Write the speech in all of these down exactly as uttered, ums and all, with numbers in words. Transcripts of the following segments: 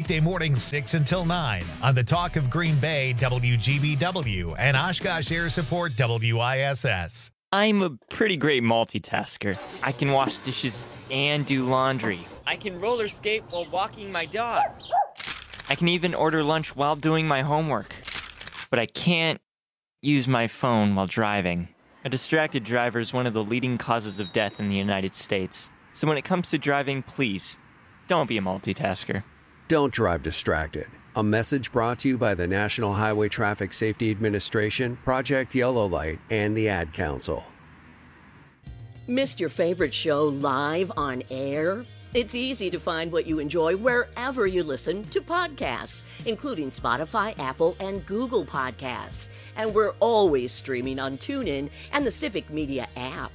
Weekday mornings six until nine on the Talk of Green Bay, W G B W, and Oshkosh Air Support, W I S S. I'm a pretty great multitasker. I can wash dishes and do laundry. I can roller skate while walking my dog. I can even order lunch while doing my homework. But I can't use my phone while driving. A distracted driver is one of the leading causes of death in the United States. So when it comes to driving, please, don't be a multitasker. Don't drive distracted. A message brought to you by the National Highway Traffic Safety Administration, Project Yellow Light, and the Ad Council. Missed your favorite show live on air? It's easy to find what you enjoy wherever you listen to podcasts, including Spotify, Apple, and Google Podcasts. And we're always streaming on TuneIn and the Civic Media app.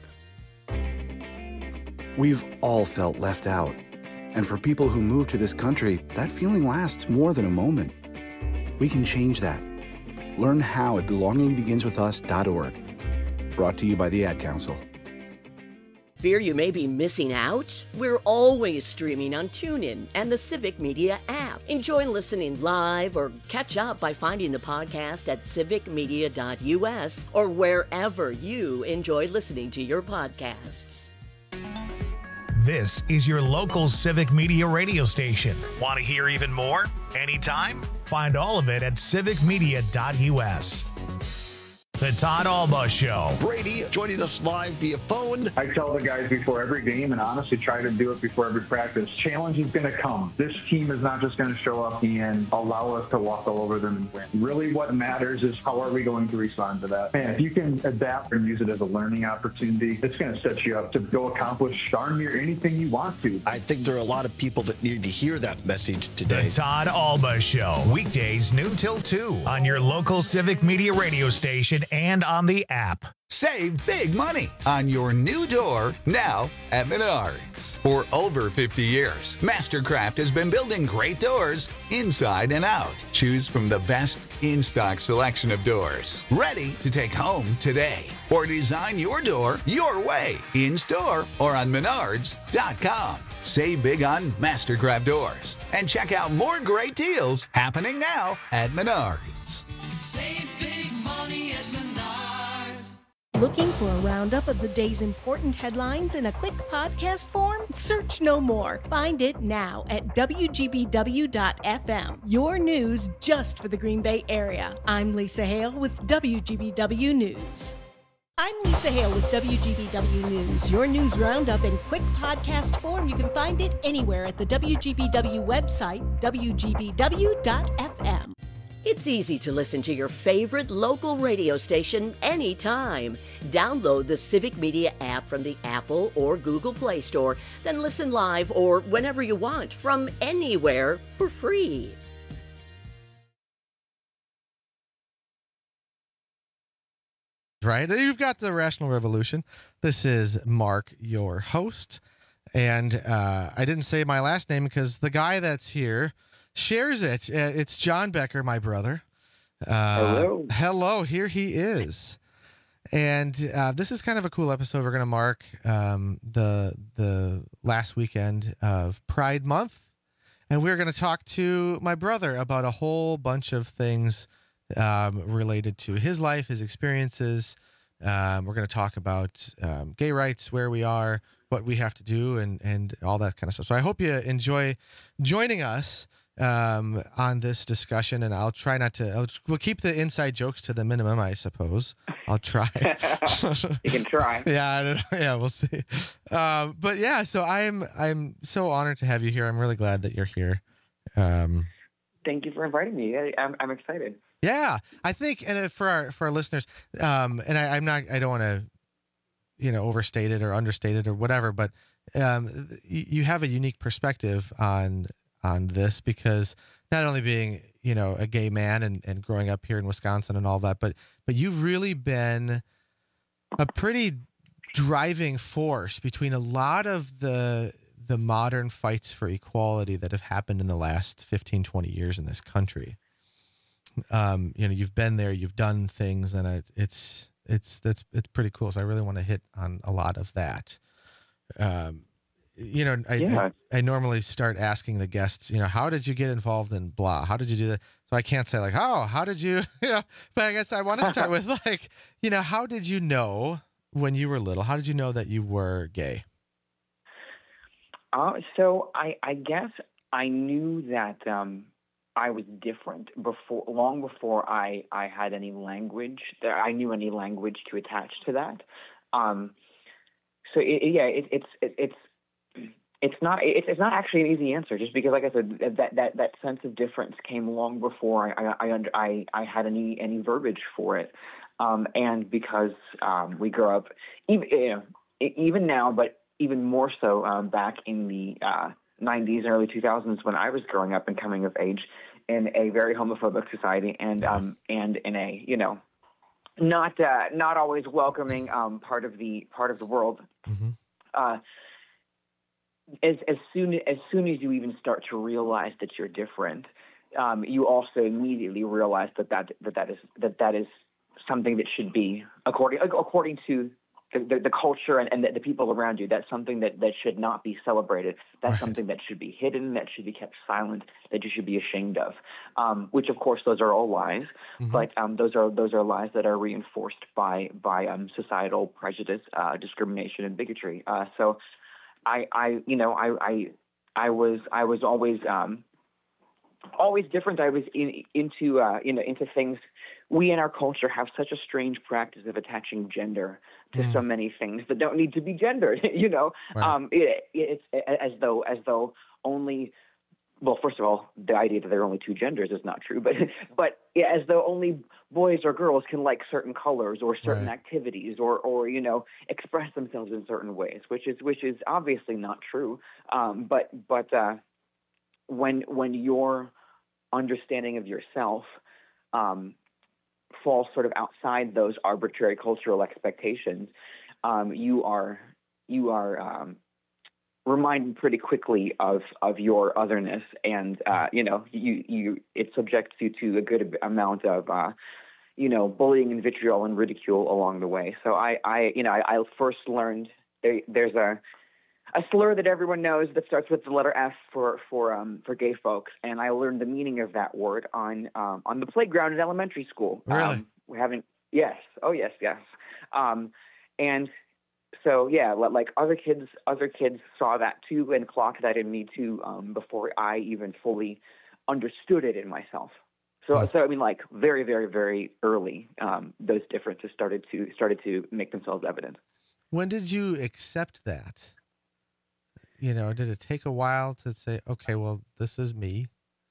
We've all felt left out. And for people who move to this country, that feeling lasts more than a moment. We can change that. Learn how at belonging begins with us dot org. Brought to you by the Ad Council. Fear you may be missing out? We're always streaming on TuneIn and the Civic Media app. Enjoy listening live or catch up by finding the podcast at civic media dot u s or wherever you enjoy listening to your podcasts. This is your local Civic Media radio station. Want to hear even more? Anytime? Find all of it at civic media dot u s. The Todd Alba Show. Brady joining us live via phone. I tell the guys before every game, and honestly try to do it before every practice, challenge is going to come. This team is not just going to show up and allow us to walk all over them and win. Really what matters is how are we going to respond to that. Man, if you can adapt and use it as a learning opportunity, it's going to set you up to go accomplish darn near anything you want to. I think there are a lot of people that need to hear that message today. The Todd Alba Show. Weekdays noon till two on your local Civic Media radio station and on the app. Save big money on your new door now at Menards. For over fifty years, Mastercraft has been building great doors inside and out. Choose from the best in-stock selection of doors, ready to take home today. Or design your door your way, in-store or on menards dot com. Save big on Mastercraft doors and check out more great deals happening now at Menards. Save big money at Menards. Looking for a roundup of the day's important headlines in a quick podcast form? Search no more. Find it now at w g b w dot f m. Your news just for the Green Bay area. I'm Lisa Hale with W G B W News. I'm Lisa Hale with W G B W News, your news roundup in quick podcast form. You can find it anywhere at the W G B W website, w g b w dot f m. It's easy to listen to your favorite local radio station anytime. Download the Civic Media app from the Apple or Google Play Store, then listen live or whenever you want from anywhere for free. Right? You've got the Rational Revolution. This is Mark, your host. And uh, I didn't say my last name because the guy that's here shares it. It's John Becker, my brother. Uh, hello. Hello, here he is. And uh, this is kind of a cool episode. We're going to mark um, the the last weekend of Pride Month. And we're going to talk to my brother about a whole bunch of things um, related to his life, his experiences. Um, we're going to talk about um, gay rights, where we are, what we have to do, and, and all that kind of stuff. So I hope you enjoy joining us um, on this discussion, and I'll try not to, I'll, we'll keep the inside jokes to the minimum, I suppose. I'll try. You can try. Yeah, I don't know. Yeah, we'll see. Um, but yeah, so I'm, I'm so honored to have you here. I'm really glad that you're here. Um, Thank you for inviting me. I, I'm, I'm excited. Yeah, I think, and for our, for our listeners, um, and I, I'm not, I don't want to, you know, overstate it or understate it or whatever, but um, you have a unique perspective on on this, because not only being, you know, a gay man and, and growing up here in Wisconsin and all that, but but you've really been a pretty driving force between a lot of the the modern fights for equality that have happened in the last fifteen, twenty years in this country. Um, you know, you've been there, you've done things, and it, it's it's that's it's pretty cool. So I really want to hit on a lot of that. Um, you know, I, Yeah. I I normally start asking the guests, you know, how did you get involved in blah? How did you do that? So I can't say like, oh, how did you, you know? But I guess I want to start with like, you know, how did you know when you were little? How did you know that you were gay? Uh, so I, I guess I knew that um, I was different before, long before I, I had any language. That I knew any language to attach to that. Um, so it, yeah, it, it's it, it's it's not it, it's not actually an easy answer. Just because, like I said, that that, that sense of difference came long before I I, I, under, I, I had any any verbiage for it, um, and because um, we grew up even you know, even now, but even more so um, back in the uh, nineties and early two thousands when I was growing up and coming of age in a very homophobic society and um, and in a you know not uh, not always welcoming um, part of the part of the world. Mm-hmm. Uh, as as soon as soon as you even start to realize that you're different, um, you also immediately realize that that that that is that that is something that should be according according to The, the, the culture and, and the, the people around you. That's something that, that should not be celebrated. That's Right. something that should be hidden, that should be kept silent, that you should be ashamed of. Um, which, of course, those are all lies. Mm-hmm. But um, those are those are lies that are reinforced by by um, societal prejudice, uh, discrimination, and bigotry. Uh, so, I, I you know I I, I was I was always um, always different. I was in, into uh, you know into things. We in our culture have such a strange practice of attaching gender to Mm. so many things that don't need to be gendered. you know, Right. um, it, it's as though as though only. Well, first of all, the idea that there are only two genders is not true, but but yeah, as though only boys or girls can like certain colors or certain Right. activities or or you know express themselves in certain ways, which is which is obviously not true. Um, but but uh, when when your understanding of yourself um, falls sort of outside those arbitrary cultural expectations, um, you are you are um, reminded pretty quickly of of your otherness, and uh, you know you you it subjects you to a good amount of uh, you know bullying and vitriol and ridicule along the way. So I I you know I, I first learned there, there's a a slur that everyone knows that starts with the letter F for for um, for gay folks, and I learned the meaning of that word on um, on the playground in elementary school. Really? Um, we're having yes, oh yes, yes, um, and so yeah, li- like other kids, other kids saw that too and clocked that in me too um, before I even fully understood it in myself. So Hmm. so I mean, like very very very early, um, those differences started to started to make themselves evident. When did you accept that? You know, did it take a while to say, okay, well, this is me?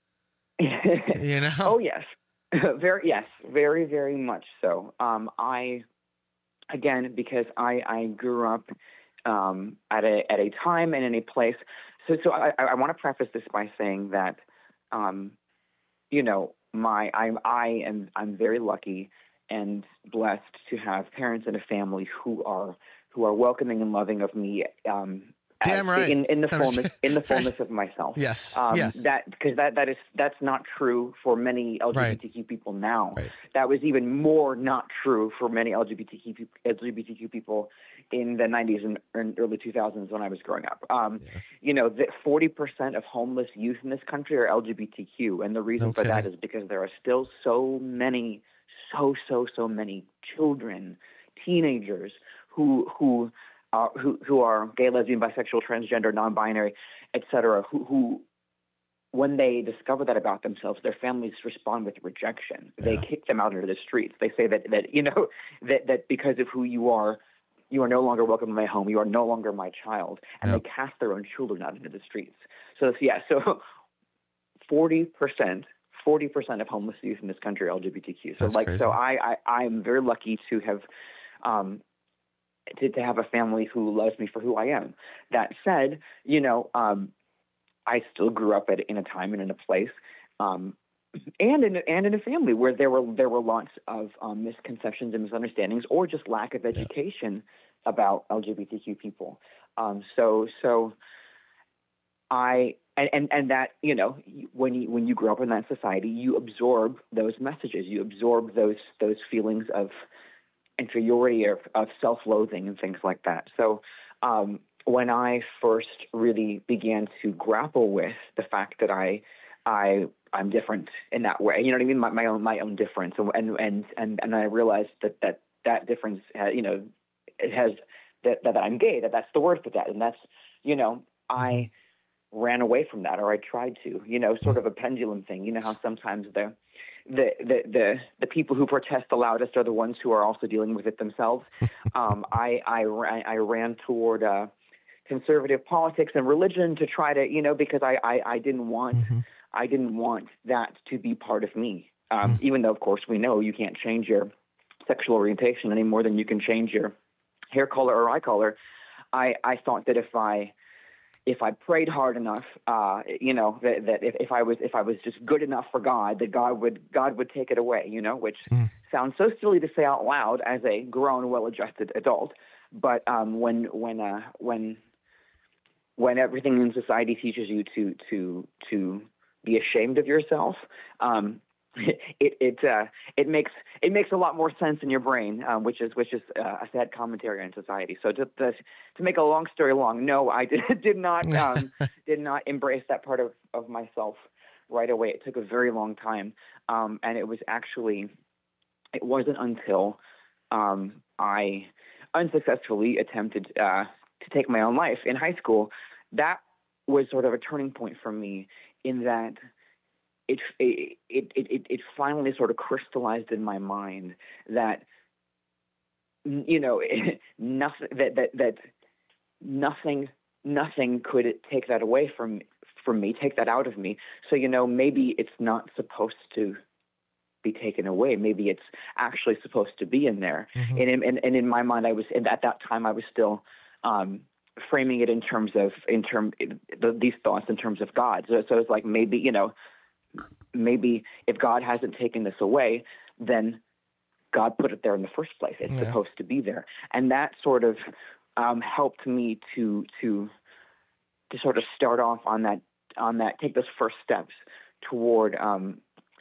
You know? Oh yes, very yes, very very much so. Um, I again because I I grew up um, at a at a time and in a place. So so I, I want to preface this by saying that um, you know my I'm I am I'm very lucky and blessed to have parents and a family who are who are welcoming and loving of me. Um, Damn as- right. In, in the I'm just fullness, kidding. in the fullness of myself. Yes, Um, yes. That because that that is that's not true for many L G B T Q people now. Right. That was even more not true for many L G B T Q peop- L G B T Q people in the nineties and, and early two thousands when I was growing up. Um, Yeah. You know, that forty percent of homeless youth in this country are L G B T Q, and the reason No for that kidding. is because there are still so many, so so so many children, teenagers who who. Uh, who who are gay, lesbian, bisexual, transgender, non-binary, et cetera, who, who, when they discover that about themselves, their families respond with rejection. They Yeah. kick them out into the streets. They say that, that you know, that, that because of who you are, you are no longer welcome in my home. You are no longer my child. And Yep. they cast their own children out into the streets. So, yeah, so forty percent, forty percent of homeless youth in this country are L G B T Q. So, That's like, crazy. so I, I, I'm very lucky to have, um, To, to have a family who loves me for who I am. That said, you know, um, I still grew up at, in a time and in a place, um, and in and in a family where there were there were lots of um, misconceptions and misunderstandings, or just lack of education about L G B T Q people. Um, so so I and, and and that you know when you when you grow up in that society, you absorb those messages, you absorb those those feelings of inferiority of, of self-loathing and things like that. So, um, when I first really began to grapple with the fact that I, I, I'm different in that way, you know what I mean? My, my own, my own difference. And, and, and, and I realized that, that, that difference, uh, you know, it has that, that I'm gay, that that's the word for that. And that's, you know, I ran away from that, or I tried to, you know, sort of a pendulum thing. You know how sometimes the, the, the, the, the people who protest the loudest are the ones who are also dealing with it themselves. um, I, I, ran, I ran toward, uh, conservative politics and religion to try to, you know, because I, I, I didn't want, mm-hmm. I didn't want that to be part of me. Um, mm-hmm. Even though, of course, we know you can't change your sexual orientation any more than you can change your hair color or eye color. I, I thought that if I, if I prayed hard enough, uh, you know, that, that if, if I was, if I was just good enough for God, that God would, God would take it away, you know, which mm. sounds so silly to say out loud as a grown, well-adjusted adult. But um, when, when, uh, when, when everything in society teaches you to, to, to be ashamed of yourself, um, it, it, uh, it makes, it makes a lot more sense in your brain, uh, which is, which is uh, a sad commentary on society. So to, to, to make a long story long, no, I did, did not, um, did not embrace that part of, of myself right away. It took a very long time. Um, and it was actually, it wasn't until, um, I unsuccessfully attempted, uh, to take my own life in high school. That was sort of a turning point for me in that it, it, it, it, it finally sort of crystallized in my mind that, you know, nothing, that, that, that nothing, nothing could take that away from, from me, take that out of me. So, you know, maybe it's not supposed to be taken away. Maybe it's actually supposed to be in there. Mm-hmm. And, and, and in my mind, I was, and at that time I was still, um, framing it in terms of, in term, the, these thoughts in terms of God. So, so it's like, maybe, you know, maybe if God hasn't taken this away, then God put it there in the first place. It's yeah. supposed to be there. And that sort of, um, helped me to, to, to sort of start off on that, on that, take those first steps toward, um,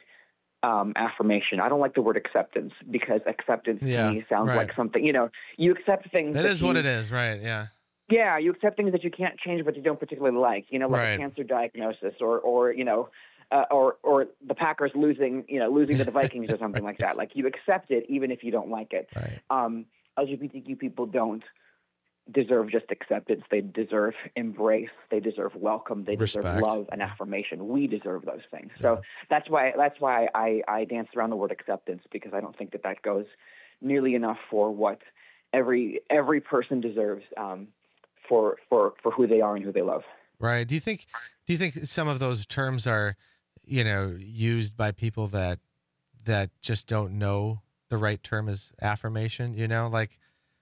Um, affirmation. I don't like the word acceptance because acceptance yeah, to me sounds right. like something, you know, you accept things. That, that is you, what it is, right? Yeah. Yeah, you accept things that you can't change, but you don't particularly like, you know, like right. a cancer diagnosis or, or you know, uh, or or the Packers losing, you know, losing to the Vikings or something like that. Like you accept it even if you don't like it. Right. Um, L G B T Q people don't deserve just acceptance. They deserve embrace. They deserve welcome. They Respect. deserve love and affirmation. We deserve those things. So yeah. that's why that's why I, I dance around the word acceptance, because I don't think that that goes nearly enough for what every every person deserves um, for for for who they are and who they love. Right. Do you think do you think some of those terms are, you know, used by people that that just don't know the right term is affirmation? You know, like.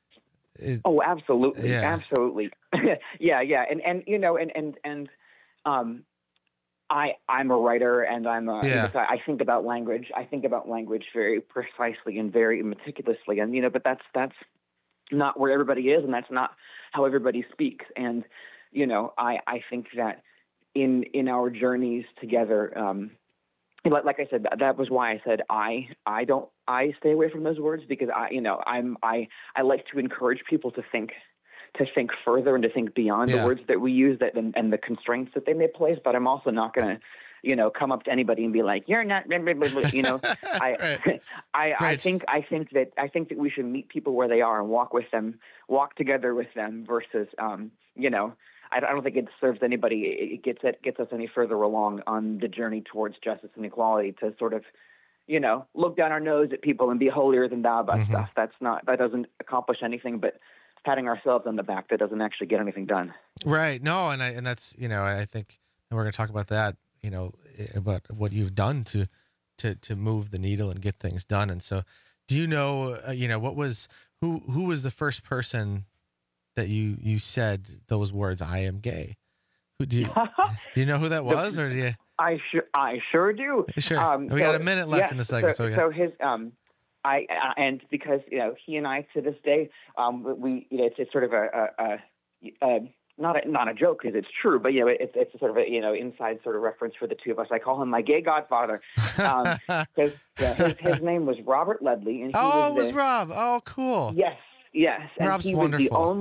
It, oh, absolutely. Yeah. Absolutely. yeah. Yeah. And, and, you know, and, and, and, um, I, I'm a writer and I'm a, yeah. I think about language. I think about language very precisely and very meticulously. And, you know, but that's, that's not where everybody is. And that's not how everybody speaks. And, you know, I, I think that in, in our journeys together, um, like I said, that was why I said I I don't I stay away from those words, because I you know I'm I I like to encourage people to think to think further and to think beyond yeah. the words that we use that and, and the constraints that they may place. But I'm also not going to you know come up to anybody and be like, you're not blah, blah, blah, blah. you know I right. I, right. I think I think that I think that we should meet people where they are and walk with them, walk together with them versus um you know. I don't think it serves anybody. It gets it gets us any further along on the journey towards justice and equality to sort of, you know, look down our nose at people and be holier than thou about mm-hmm. stuff. That's not that doesn't accomplish anything but patting ourselves on the back. That doesn't actually get anything done. Right. No, and I and that's you know I think and we're going to talk about that. You know about what you've done to to to move the needle and get things done. And so, do you know uh, you know what was who who was the first person that you you said those words, I am gay? Who do you do you know who that was, or do you? I sure I sure do. Sure. Um, we so, got a minute left yes, in the segment, so, so, yeah. so his um, I uh, and because you know he and I to this day um we you know it's, it's sort of a, a, a, a not a not a joke because it's true, but you know it's it's a sort of a you know inside sort of reference for the two of us. I call him my gay godfather because um, yeah, his his name was Robert Ledley, and he oh, was it was the, Rob. Oh, cool. Yes, yes, and Rob's he wonderful. was the only.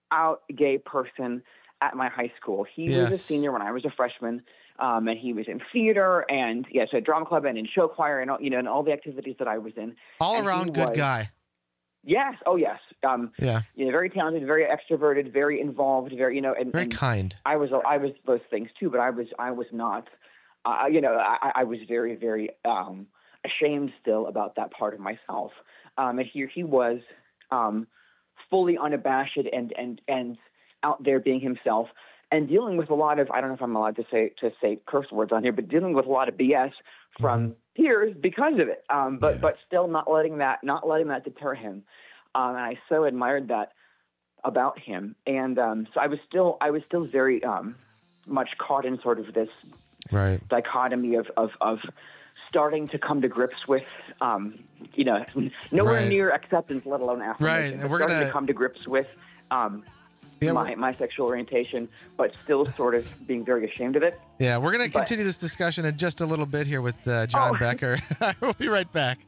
out gay person at my high school. He Yes. was a senior when I was a freshman, um, and he was in theater and yes, at drama club and in show choir and all, you know, and all the activities that I was in. All And he around good was- guy. Yes. Oh, yes. Um, Yeah. you know, very talented, very extroverted, very involved, very, you know, and Very and kind. I was, I was those things too, but I was, I was not, uh, you know, I, I was very, very um, ashamed still about that part of myself. Um, and here he was, um, fully unabashed and, and, and out there being himself and dealing with a lot of, I don't know if I'm allowed to say, to say curse words on here, but dealing with a lot of B S from mm-hmm. peers because of it. Um, but, yeah. but still not letting that, not letting that deter him. Um, and I so admired that about him. And, um, so I was still, I was still very, um, much caught in sort of this right. dichotomy of, of, of starting to come to grips with, um, you know, nowhere right. near acceptance, let alone affirmation. Right. And we're starting gonna to come to grips with, um, Yeah, my, my sexual orientation, but still sort of being very ashamed of it. Yeah, we're going to But- continue this discussion in just a little bit here with uh, John Oh. Becker. We'll be right back.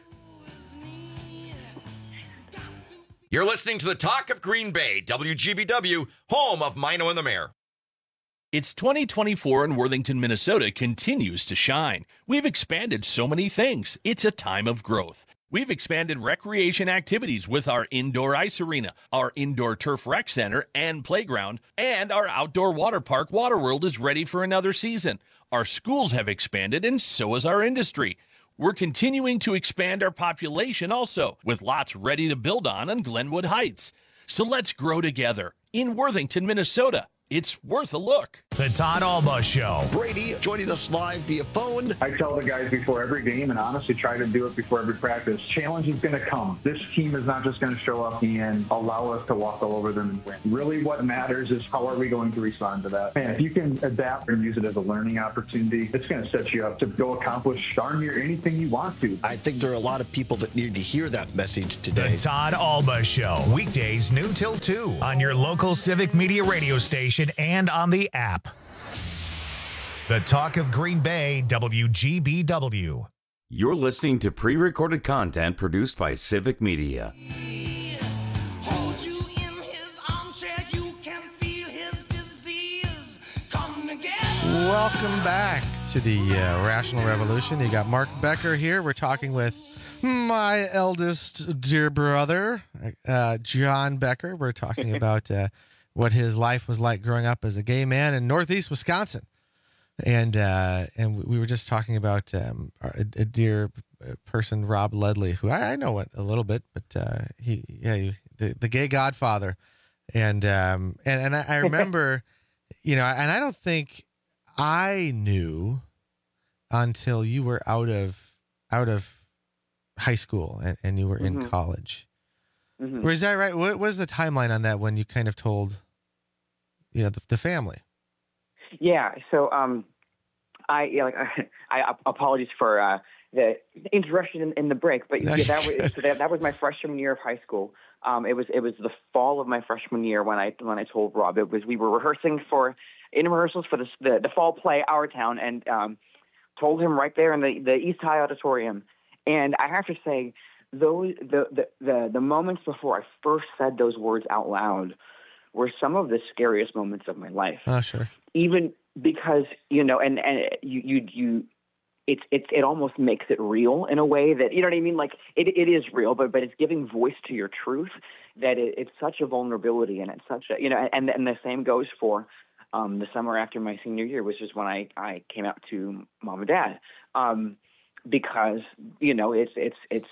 You're listening to the Talk of Green Bay, W G B W, home of Mino and the Mayor. It's twenty twenty-four and Worthington, Minnesota continues to shine. We've expanded so many things. It's a time of growth. We've expanded recreation activities with our indoor ice arena, our indoor turf rec center and playground, and our outdoor water park Waterworld is ready for another season. Our schools have expanded and so has our industry. We're continuing to expand our population also, with lots ready to build on on Glenwood Heights. So let's grow together in Worthington, Minnesota. It's worth a look. The Todd Alba Show. Brady joining us live via phone. I tell the guys before every game, and honestly try to do it before every practice, challenge is going to come. This team is not just going to show up and allow us to walk all over them and win. Really what matters is how are we going to respond to that. And if you can adapt and use it as a learning opportunity, it's going to set you up to go accomplish darn near anything you want to. I think there are a lot of people that need to hear that message today. The Todd Alba Show. Weekdays noon till two on your local Civic Media radio station and on the app. The Talk of Green Bay, W G B W. You're listening to pre-recorded content produced by Civic Media. Hold you in his armchair, you can feel his disease. Come together. Welcome back to the uh, Rational Revolution. You got Mark Becker here. We're talking with my eldest dear brother, uh, John Becker. We're talking about uh, what his life was like growing up as a gay man in Northeast Wisconsin. And uh, and we were just talking about um, a, a dear person, Rob Ledley, who I, I know a little bit, but uh, he, yeah, he, the, the gay godfather. And um, and, and I, I remember, you know, and I don't think I knew until you were out of out of high school and, and you were Mm-hmm. in college. Mhm. Was that right? What was the timeline on that when you kind of told, you know, the, the family? Yeah. So, um, I, yeah, like, I, I apologies for, uh, the interruption in, in the break, but yeah, that was, so that, that was my freshman year of high school. Um, it was, it was the fall of my freshman year when I, when I told Rob. It was, we were rehearsing for, in rehearsals for the, the, the fall play, Our Town, and, um, told him right there in the, the East High Auditorium. And I have to say, those, the, the, the, the moments before I first said those words out loud were some of the scariest moments of my life. Oh, sure. Even because, you know, and, and you, you, you, it's, it's, it almost makes it real in a way that, you know what I mean? Like it, it is real, but, but it's giving voice to your truth that it, it's such a vulnerability and it's such a, you know, and, and the same goes for, um, the summer after my senior year, which is when I, I came out to mom and dad. Um, because, you know, it's, it's, it's,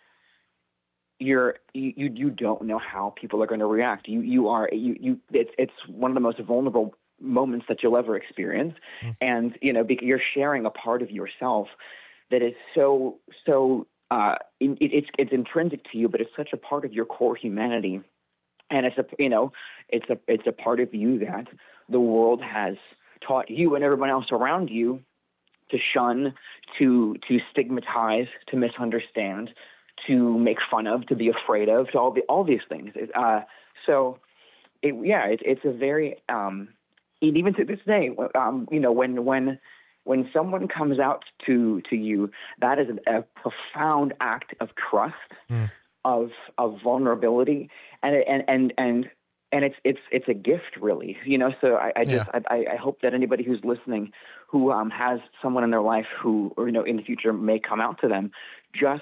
you're, you, you, you don't know how people are going to react. You, you are, you, you, it's, it's one of the most vulnerable moments that you'll ever experience. Mm. And, you know, because you're sharing a part of yourself that is so, so, uh, it, it's, it's intrinsic to you, but it's such a part of your core humanity. And it's a, you know, it's a, it's a part of you that the world has taught you and everyone else around you to shun, to, to stigmatize, to misunderstand, to make fun of, to be afraid of, to all the, all these things. Uh, so it, yeah, it, it's a very, um, and even to this day, um, you know, when, when, when someone comes out to, to you, that is a, a profound act of trust, mm. of, of vulnerability. And, and, and, and, and it's it's it's a gift, really. You know, so I, I just Yeah. I, I hope that anybody who's listening, who um, has someone in their life who, or, you know, in the future may come out to them, just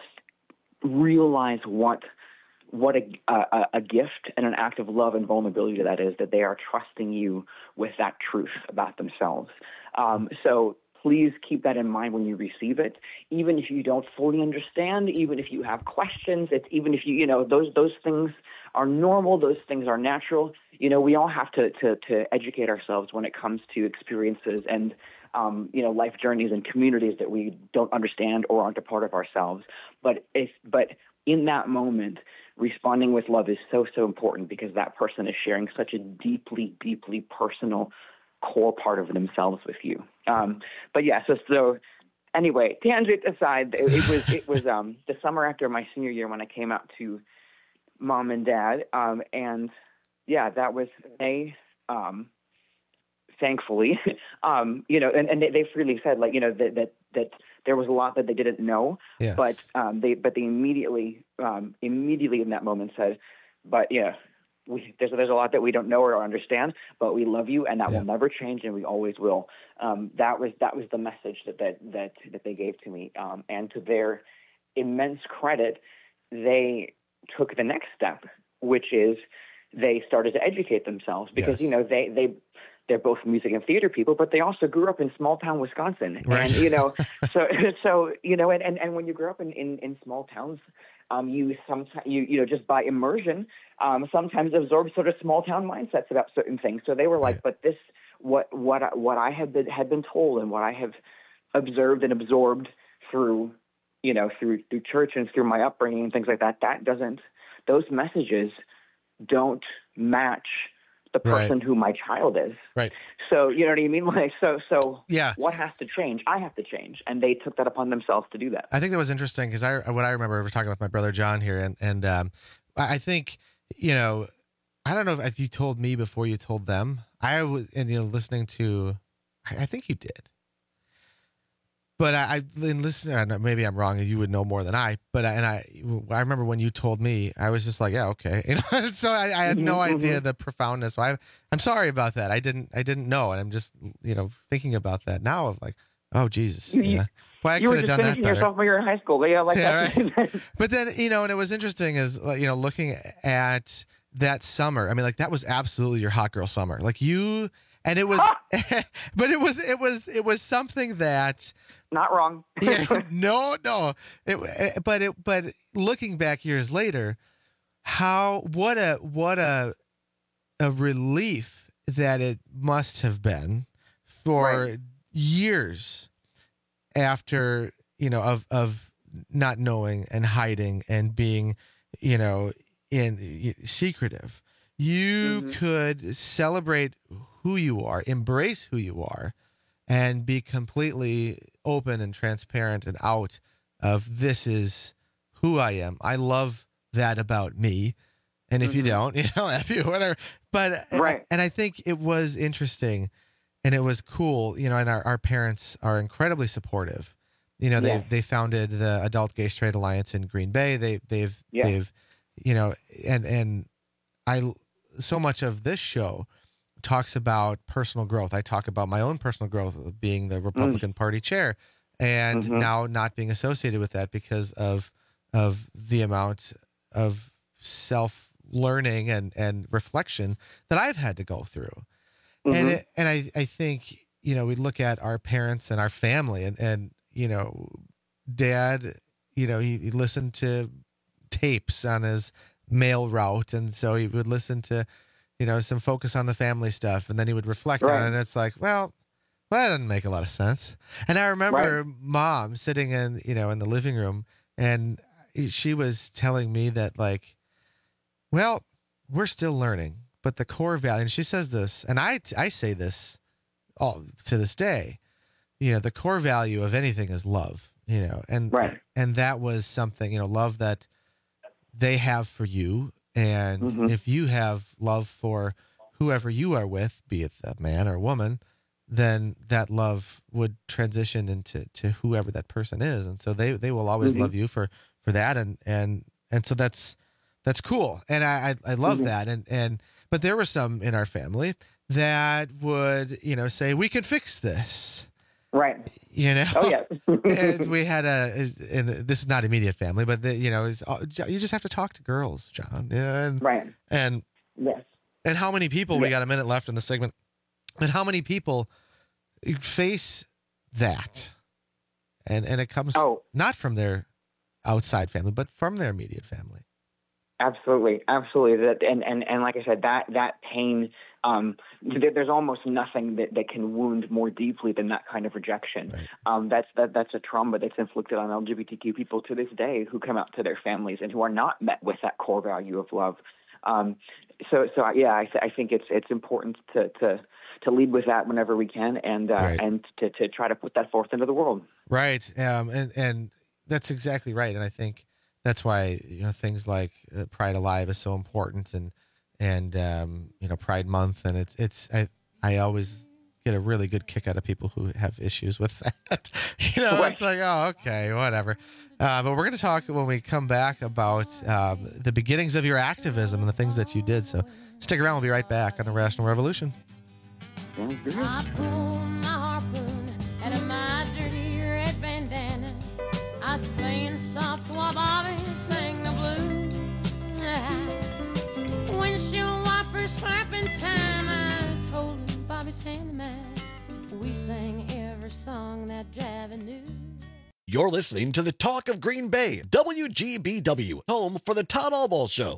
realize what what a, a, a gift and an act of love and vulnerability that is, that they are trusting you with that truth about themselves. Um, so please keep that in mind when you receive it, even if you don't fully understand, even if you have questions, it's even if you, you know, those, those things are normal. Those things are natural. You know, we all have to, to, to educate ourselves when it comes to experiences and, um, you know, life journeys and communities that we don't understand or aren't a part of ourselves. But if, but in that moment, responding with love is so, so important, because that person is sharing such a deeply, deeply personal core part of themselves with you. Um, but yeah, so, so anyway, tangent aside, it, it was, it was, um, the summer after my senior year when I came out to mom and dad. Um, and yeah, that was a, um, thankfully, um, you know, and, and they, they freely said, like, you know, that, that, that there was a lot that they didn't know, Yes. but, um, they, but they immediately, um, immediately in that moment said, but yeah, we, there's, there's a lot that we don't know or understand, but we love you, and that Yeah. will never change, and we always will. Um, that was, that was the message that, that, that, that they gave to me. Um, and to their immense credit, they took the next step, which is they started to educate themselves, because, Yes. you know, they, they, they're both music and theater people, but they also grew up in small town Wisconsin. Right. And, you know, so, so, you know, and, and, and when you grow up in, in, in small towns, um, you sometimes, you, you know, just by immersion, um, sometimes absorb sort of small town mindsets about certain things. So they were like, Right. but this, what, what, I- what I had been, had been told and what I have observed and absorbed through, you know, through, through church and through my upbringing and things like that, that doesn't, those messages don't match the Right. person who my child is. Right. So, you know what I mean? Like, so, so Yeah. what has to change? I have to change. And they took that upon themselves to do that. I think that was interesting, because I, what I remember, we were talking with my brother John here, and and um, I I think, you know, I don't know if, if you told me before you told them. I was, and you know, listening to, I, I think you did, but I, I in listening, I don't know, maybe I'm wrong, and you would know more than I. But I, and I, I remember when you told me, I was just like, yeah, okay, you know. So I, I had no Mhm, idea mhm. the profoundness. So I, I'm sorry about that. I didn't, I didn't know, and I'm just, you know, thinking about that now. Of like, oh Jesus, You- yeah. Well, I you were could have just done that finishing better. your sophomore year in high school. But yeah, like Yeah, that's, But then, you know, and it was interesting is, like, you know, looking at that summer, I mean, like, that was absolutely your hot girl summer. Like you, and it was, but it was, it was, it was something that, not wrong. yeah, no, no, it, but it, but looking back years later, how, what a, what a, a relief that it must have been for Right. years after, you know, of, of not knowing and hiding and being, you know, in secretive. You Mhm. could celebrate who you are, embrace who you are, and be completely open and transparent and out of, this is who I am. I love that about me. And if you Mhm. don't, you know, F you, whatever. But, Right. and I think it was interesting and it was cool, you know, and our, our parents are incredibly supportive. You know, they Yes. they founded the Adult Gay Straight Alliance in Green Bay. They they've Yeah. they've, you know, and and I, so much of this show talks about personal growth. I talk about my own personal growth of being the Republican Party chair, and Mhm. now not being associated with that because of of the amount of self learning and and reflection that I've had to go through. And Mhm. it, and I I think, you know, we look at our parents and our family, and and you know, dad, you know, he, he listened to tapes on his mail route, and so he would listen to, you know, some Focus on the Family stuff, and then he would reflect on Right. it, and it's like, well, well, that doesn't make a lot of sense. And I remember mom sitting in, you know, in the living room, and she was telling me that, like, well, we're still learning, but the core value, and she says this, and I I say this all to this day, you know, the core value of anything is love, you know, and Right. and that was something, you know, love that they have for you, and Mhm. if you have love for whoever you are with, be it a man or woman, then that love would transition into to whoever that person is, and so they they will always Mhm. love you for for that, and and and so that's That's cool. And I, I, I love Mhm. that. And, and, but there were some in our family that would, you know, say, we can fix this. Right. You know? Oh, yeah. And we had a, and this is not immediate family, but the, you know, it's, you just have to talk to girls, John. You know, and, right. And, yes. And how many people, yes. we got a minute left in the segment, and how many people face that? And, and it comes oh. not from their outside family, but from their immediate family. Absolutely, absolutely. That and, and, and like I said, that that pain, um, there, there's almost nothing that, that can wound more deeply than that kind of rejection. Right. Um, that's that that's a trauma that's inflicted on L G B T Q people to this day who come out to their families and who are not met with that core value of love. Um, so so yeah, I, th- I think it's it's important to, to to lead with that whenever we can, and uh, Right. and to, to try to put that forth into the world. Right. Um, and, and that's exactly right. And I think that's why, you know, things like uh, Pride Alive is so important, and, and, um, you know, Pride Month. And it's, it's, I, I always get a really good kick out of people who have issues with that. You know, Right. it's like, oh, okay, whatever. Uh, but we're going to talk when we come back about um, the beginnings of your activism and the things that you did. So stick around. We'll be right back on the Rational Revolution. I pull my harpoon out of my dirty red bandana. I was playing soft while Bobby sang the blues. Windshield wipers slapping time. I was holding Bobby's hand in mine. We sang every song that Javi knew. You're listening to the Talk of Green Bay, W G B W, home for the Todd Albaugh Show.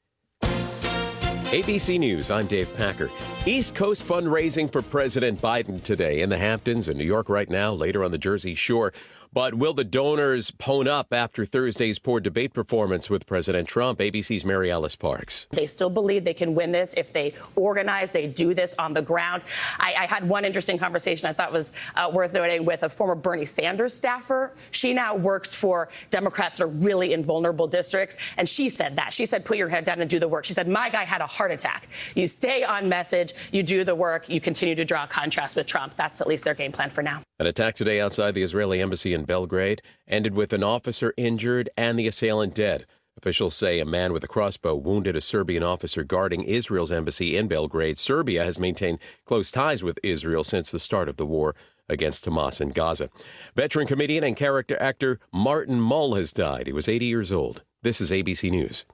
A B C News, I'm Dave Packer. East Coast fundraising for President Biden today in the Hamptons and New York right now, later on the Jersey Shore. But will the donors pone up after Thursday's poor debate performance with President Trump? A B C's Mary Alice Parks. They still believe they can win this if they organize, they do this on the ground. I, I had one interesting conversation I thought was uh, worth noting with a former Bernie Sanders staffer. She now works for Democrats that are really in vulnerable districts. And she said that. She said, put your head down and do the work. She said, my guy had a heart attack. You stay on message, you do the work, you continue to draw a contrast with Trump. That's at least their game plan for now. An attack today outside the Israeli embassy in Belgrade ended with an officer injured and the assailant dead. Officials say a man with a crossbow wounded a Serbian officer guarding Israel's embassy in Belgrade. Serbia has maintained close ties with Israel since the start of the war against Hamas in Gaza. Veteran comedian and character actor Martin Mull has died. He was eighty years old. This is A B C News.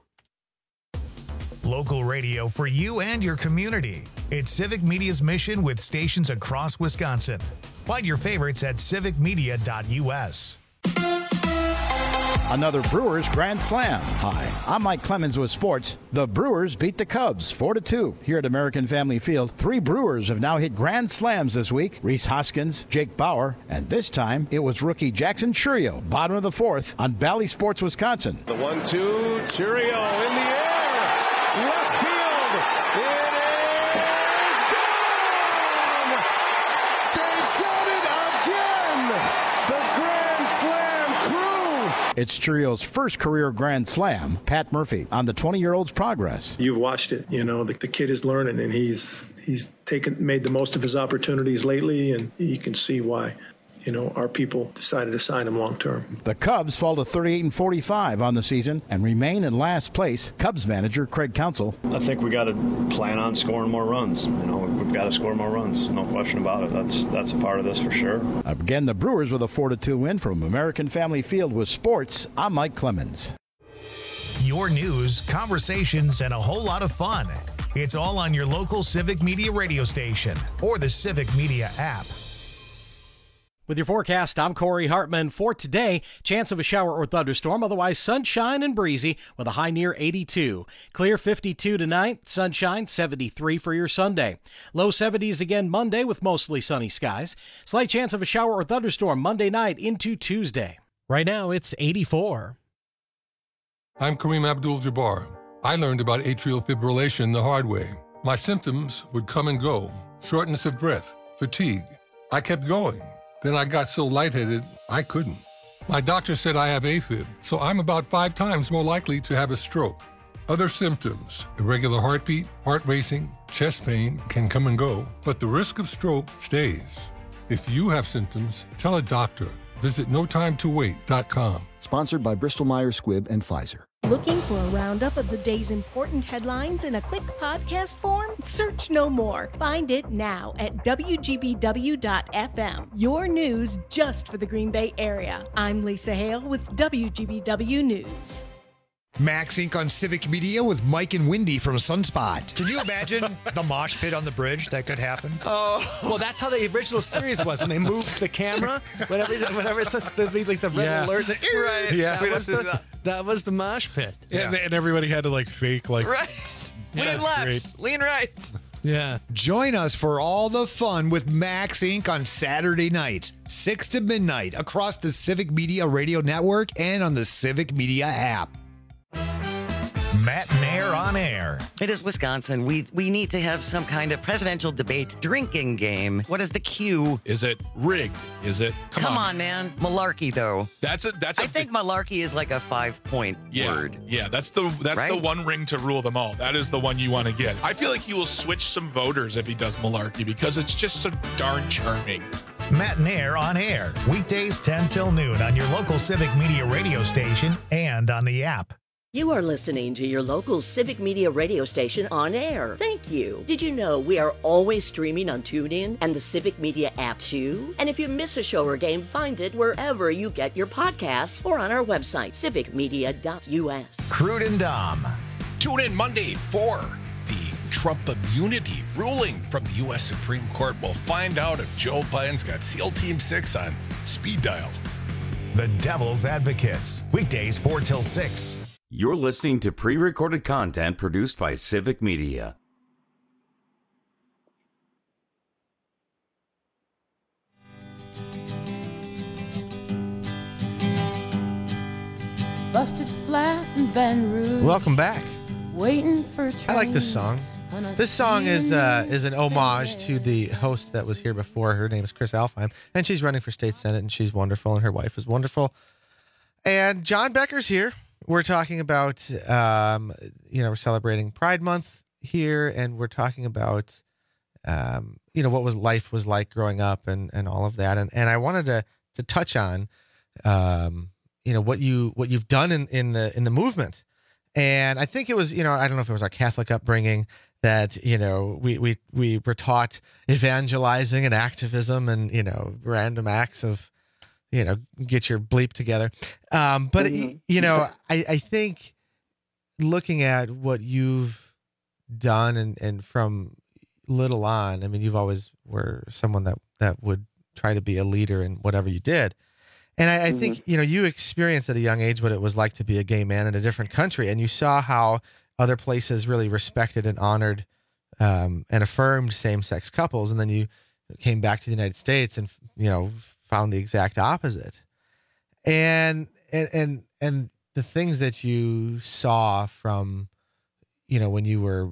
Local radio for you and your community. It's Civic Media's mission with stations across Wisconsin. Find your favorites at civic media dot U S. Another Brewers Grand Slam. Hi, I'm Mike Clemens with sports. The Brewers beat the Cubs four to two here at American Family Field. Three Brewers have now hit Grand Slams this week. Rhys Hoskins, Jake Bauer, and this time it was rookie Jackson Chourio, bottom of the fourth on Bally Sports Wisconsin. The one two, Chourio in the air, left field. It is gone. They've done it again. The Grand Slam crew. It's Chourio's first career Grand Slam. Pat Murphy on the twenty-year-old's progress. You've watched it. You know, the, the kid is learning, and he's he's taken made the most of his opportunities lately, and you can see why, you know, our people decided to sign him long term. The Cubs fall to thirty-eight and forty-five on the season and remain in last place. Cubs manager Craig Counsell. I think we got to plan on scoring more runs. You know, we've got to score more runs. No question about it. That's that's a part of this for sure. Again, the Brewers with a four to two win from American Family Field with sports. I'm Mike Clemens. Your news, conversations, and a whole lot of fun. It's all on your local Civic Media radio station or the Civic Media app. With your forecast, I'm Corey Hartman. For today, chance of a shower or thunderstorm, otherwise sunshine and breezy with a high near eighty-two. Clear fifty-two tonight, sunshine seventy-three for your Sunday. Low seventies again Monday with mostly sunny skies. Slight chance of a shower or thunderstorm Monday night into Tuesday. Right now, it's eighty-four. I'm Kareem Abdul-Jabbar. I learned about atrial fibrillation the hard way. My symptoms would come and go. Shortness of breath, fatigue. I kept going. Then I got so lightheaded, I couldn't. My doctor said I have AFib, so I'm about five times more likely to have a stroke. Other symptoms, irregular heartbeat, heart racing, chest pain can come and go, but the risk of stroke stays. If you have symptoms, tell a doctor. Visit no time to wait dot com. Sponsored by Bristol Myers Squibb and Pfizer. Looking for a roundup of the day's important headlines in a quick podcast form? Search no more. Find it now at W G B W dot F M. Your news just for the Green Bay area. I'm Lisa Hale with W G B W News. Max Incorporated on Civic Media with Mike and Wendy from Sunspot. Can you imagine the mosh pit on the bridge that could happen? Oh, well, that's how the original series was when they moved the camera. Whenever, whenever it's the, the, like the red Yeah. alert, the, Right. Yeah, that We was, don't do the, that was the mosh pit. And, and everybody had to like fake like Right. Lean That's left, great. lean right. Yeah. Join us for all the fun with Max Incorporated on Saturday nights, six to midnight, across the Civic Media Radio Network and on the Civic Media app. Matt Nair on air. It is Wisconsin. We we need to have some kind of presidential debate drinking game. What is the cue? Is it rigged? Is it? Come, Come on. on. man. Malarkey, though. That's a that's a I think malarkey is like a five-point yeah, word. Yeah, that's the that's the Right? one ring to rule them all. That is the one you want to get. I feel like he will switch some voters if he does malarkey because it's just so darn charming. Matt Nair on air. Weekdays ten till noon on your local Civic Media radio station and on the app. You are listening to your local Civic Media radio station on air. Thank you. Did you know we are always streaming on TuneIn and the Civic Media app too? And if you miss a show or game, find it wherever you get your podcasts or on our website, civic media dot U S. Crude and Dom. Tune in Monday for the Trump immunity ruling from the U S Supreme Court. We'll find out if Joe Biden's got SEAL Team six on speed dial. The Devil's Advocates. Weekdays four till six. You're listening to pre-recorded content produced by Civic Media. Busted flat in Baton Rouge. Welcome back. Waiting for a train. I like this song. This song is uh, is an homage to the host that was here before. Her name is Chris Alfheim, and she's running for state senate, and she's wonderful, and her wife is wonderful. And John Becker's here. We're talking about, um, you know, we're celebrating Pride Month here, and we're talking about, um, you know, what was life was like growing up and, and all of that. And and I wanted to to touch on, um, you know, what you what you've done in, in the in the movement. And I think it was, you know, I don't know if it was our Catholic upbringing that, you know, we we we were taught evangelizing and activism and, you know, random acts of, you know, get your bleep together. Um, but, Mm-hmm. you know, I, I think looking at what you've done and, and from little on, I mean, you've always were someone that, that would try to be a leader in whatever you did. And I, I Mm-hmm. think, you know, you experienced at a young age what it was like to be a gay man in a different country. And you saw how other places really respected and honored um, and affirmed same-sex couples. And then you came back to the United States and, you know, found the exact opposite. And, and, and, and the things that you saw from, you know, when you were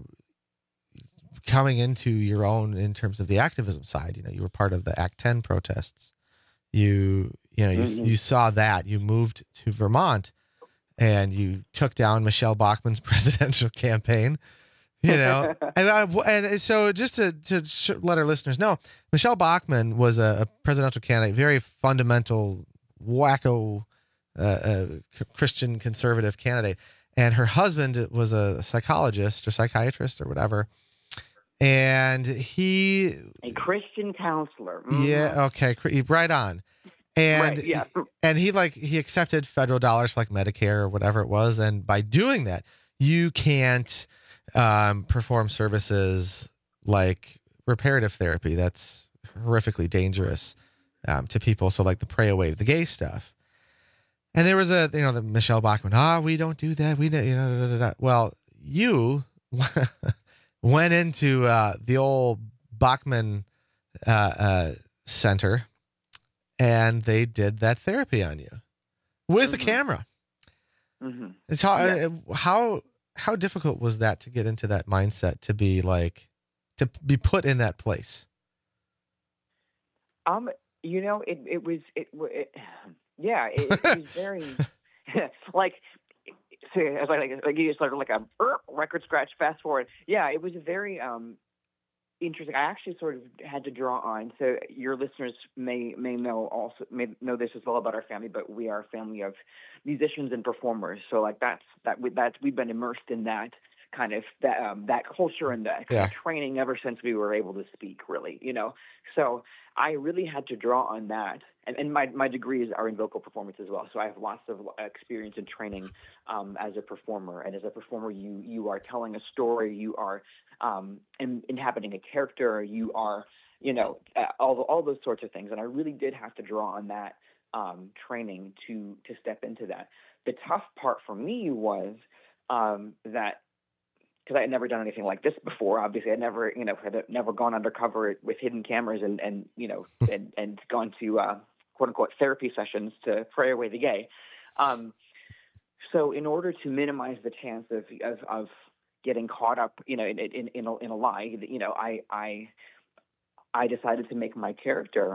coming into your own in terms of the activism side, you know, you were part of the Act ten protests. You, you know, you, Mhm. you saw that. You moved to Vermont and you took down Michelle Bachmann's presidential campaign. You know, and, I, and so just to, to sh- let our listeners know, Michelle Bachmann was a, a presidential candidate, very fundamental, wacko, uh, uh, c- Christian conservative candidate. And her husband was a psychologist or psychiatrist or whatever. And he, A Christian counselor. Mhm. yeah, okay, cr- right on. And Right, yeah. and he like he accepted federal dollars for like Medicare or whatever it was, and by doing that, you can't um, perform services like reparative therapy. That's horrifically dangerous um, to people. So like the pray away the gay stuff. And there was a you know the Michelle Bachmann. Ah, we don't do that. We don't, you know. Da, da, da, da. Well, you went into uh, the old Bachman uh, uh, Center. And they did that therapy on you with a camera. Mm-hmm. It's how, Yeah. uh, how how difficult was that to get into that mindset to be like to be put in that place? Um, you know, it it was it, wa- it yeah, it, it was very like so it's like like, like you just sort of like a er, record scratch fast forward. Yeah, it was a very um interesting. I actually sort of had to draw on. So your listeners may may know also may know this as well about our family, but we are a family of musicians and performers. So like that's that we that we've been immersed in that kind of that um, that culture and that Yeah. training ever since we were able to speak. Really, you know. So I really had to draw on that, and, and my my degrees are in vocal performance as well. So I have lots of experience and training um, as a performer. And as a performer, you you are telling a story. You are um, in, inhabiting a character. You are, you know, uh, all all those sorts of things. And I really did have to draw on that um, training to to step into that. The tough part for me was um, that. Because I had never done anything like this before. Obviously, I'd never, you know, had never gone undercover with hidden cameras and, and you know, and, and gone to uh, quote unquote therapy sessions to pray away the gay. Um, so, in order to minimize the chance of of, of getting caught up, you know, in in in a, in a lie, you know, I I I decided to make my character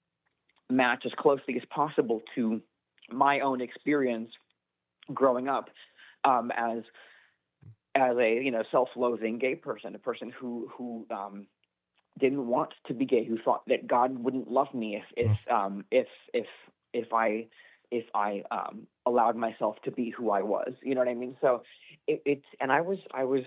match as closely as possible to my own experience growing up um, as. as a, you know, self-loathing gay person, a person who, who um, didn't want to be gay, who thought that God wouldn't love me if, if, um, if, if, if I, if I um, allowed myself to be who I was, you know what I mean? So it, it's, and I was, I was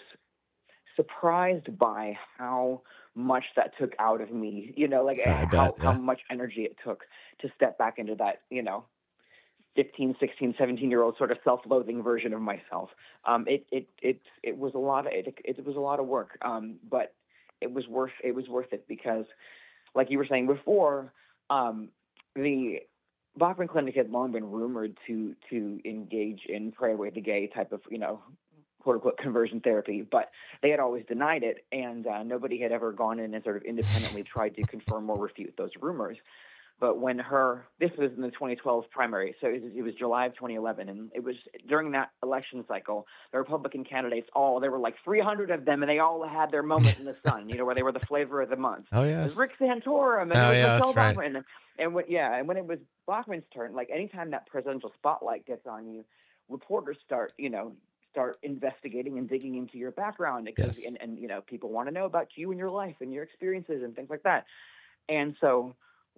surprised by how much that took out of me, you know, like I how, bet, yeah. how much energy it took to step back into that, you know, fifteen, sixteen, seventeen year old sort of self-loathing version of myself. Um, it, it, it, it was a lot of, it, it was a lot of work. Um, but it was worth, it was worth it because like you were saying before, um, the Bachman Clinic had long been rumored to, to engage in pray away the gay type of, you know, quote unquote conversion therapy, but they had always denied it. And uh, nobody had ever gone in and sort of independently tried to confirm or refute those rumors. But when her, this was in the twenty twelve primary, so it was, it was July of twenty eleven, and it was during that election cycle, the Republican candidates all, there were like three hundred of them, and they all had their moment in the sun, you know, where they were the flavor of the month. Oh, yeah. It was Rick Santorum, and Oh, it was yeah, Michelle that's right. Bachman. And, and when, yeah, and when it was Bachman's turn, like anytime that presidential spotlight gets on you, reporters start, you know, start investigating and digging into your background because, Yes. and, and, you know, people want to know about you and your life and your experiences and things like that. And so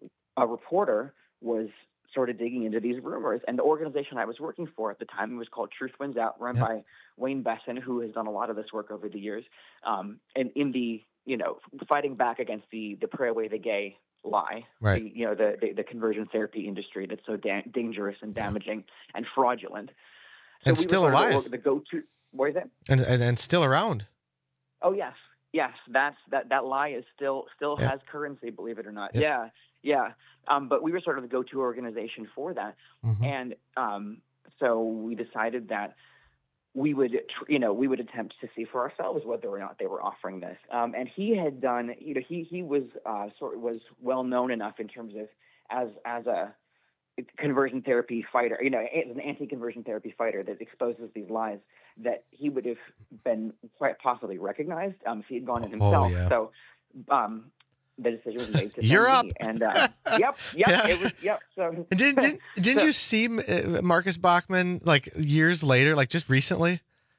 a reporter was sort of digging into these rumors, and the organization I was working for at the time was called Truth Wins Out, run Yeah. by Wayne Besson, who has done a lot of this work over the years. Um, and in the, you know, fighting back against the, the pray away the gay lie, Right. the, you know, the, the, the conversion therapy industry that's so da- dangerous and damaging and fraudulent. So And we were still sort of alive. The, the go-to, what is it? And, and and still around. Oh yes, yes. That's that. That lie is still still Yeah. has currency. Believe it or not. Yeah. Yeah, yeah. Um, but we were sort of the go-to organization for that, Mhm. and um, so we decided that we would, tr- you know, we would attempt to see for ourselves whether or not they were offering this. Um, and he had done, you know, he he was uh, sort of was well known enough in terms of as as a conversion therapy fighter, you know, as an anti-conversion therapy fighter that exposes these lies, that he would have been quite possibly recognized um, if he had gone in himself. yeah. So um, the decision was made to You're send up. me. And uh, yep, yep, Yeah. it was, yep. So And did, did, didn't so- you see uh, Marcus Bachman like years later, like just recently?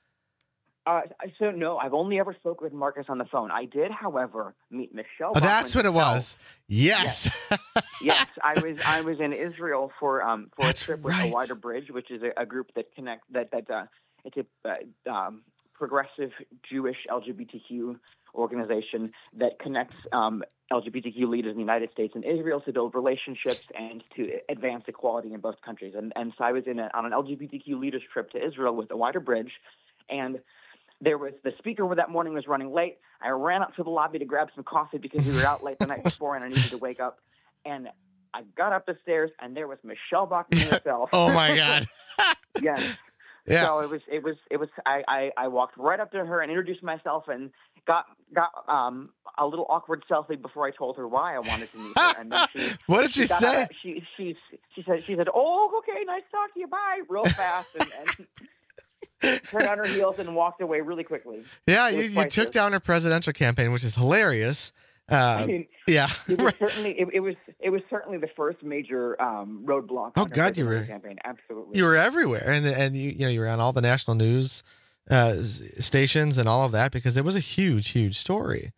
Uh, so no, I've only ever spoken with Marcus on the phone. I did, however, meet Michelle. Oh, that's what Bachman it herself. was. Yes. Yes, I was I was in Israel for um for That's a trip with right. the Wider Bridge, which is a, a group that connect that that uh, it's a uh, um, progressive Jewish L G B T Q organization that connects um, L G B T Q leaders in the United States and Israel to build relationships and to advance equality in both countries. And and so I was in a, on an L G B T Q leaders trip to Israel with the Wider Bridge, and there was the speaker that morning was running late. I ran up to the lobby to grab some coffee because we were out late the night before and I needed to wake up. And I got up the stairs and there was Michelle Bachman herself. Oh my God. Yes. Yeah. So it was, it was, it was, I, I, I walked right up to her and introduced myself and got, got, um, a little awkward selfie before I told her why I wanted to meet her. And then she, What did she got say? out- she, she, she said, she said, oh, okay, nice to talk to you. Bye. Real fast. And, and turned on her heels and walked away really quickly. Yeah, It you, was you priceless. took down her presidential campaign, which is hilarious. Uh, I mean, yeah. It was certainly it, it was it was certainly the first major um, roadblock. Oh, on her God, you presidential were- campaign. Absolutely. You were everywhere, and and you you know you were on all the national news uh, s- stations and all of that because it was a huge, huge story.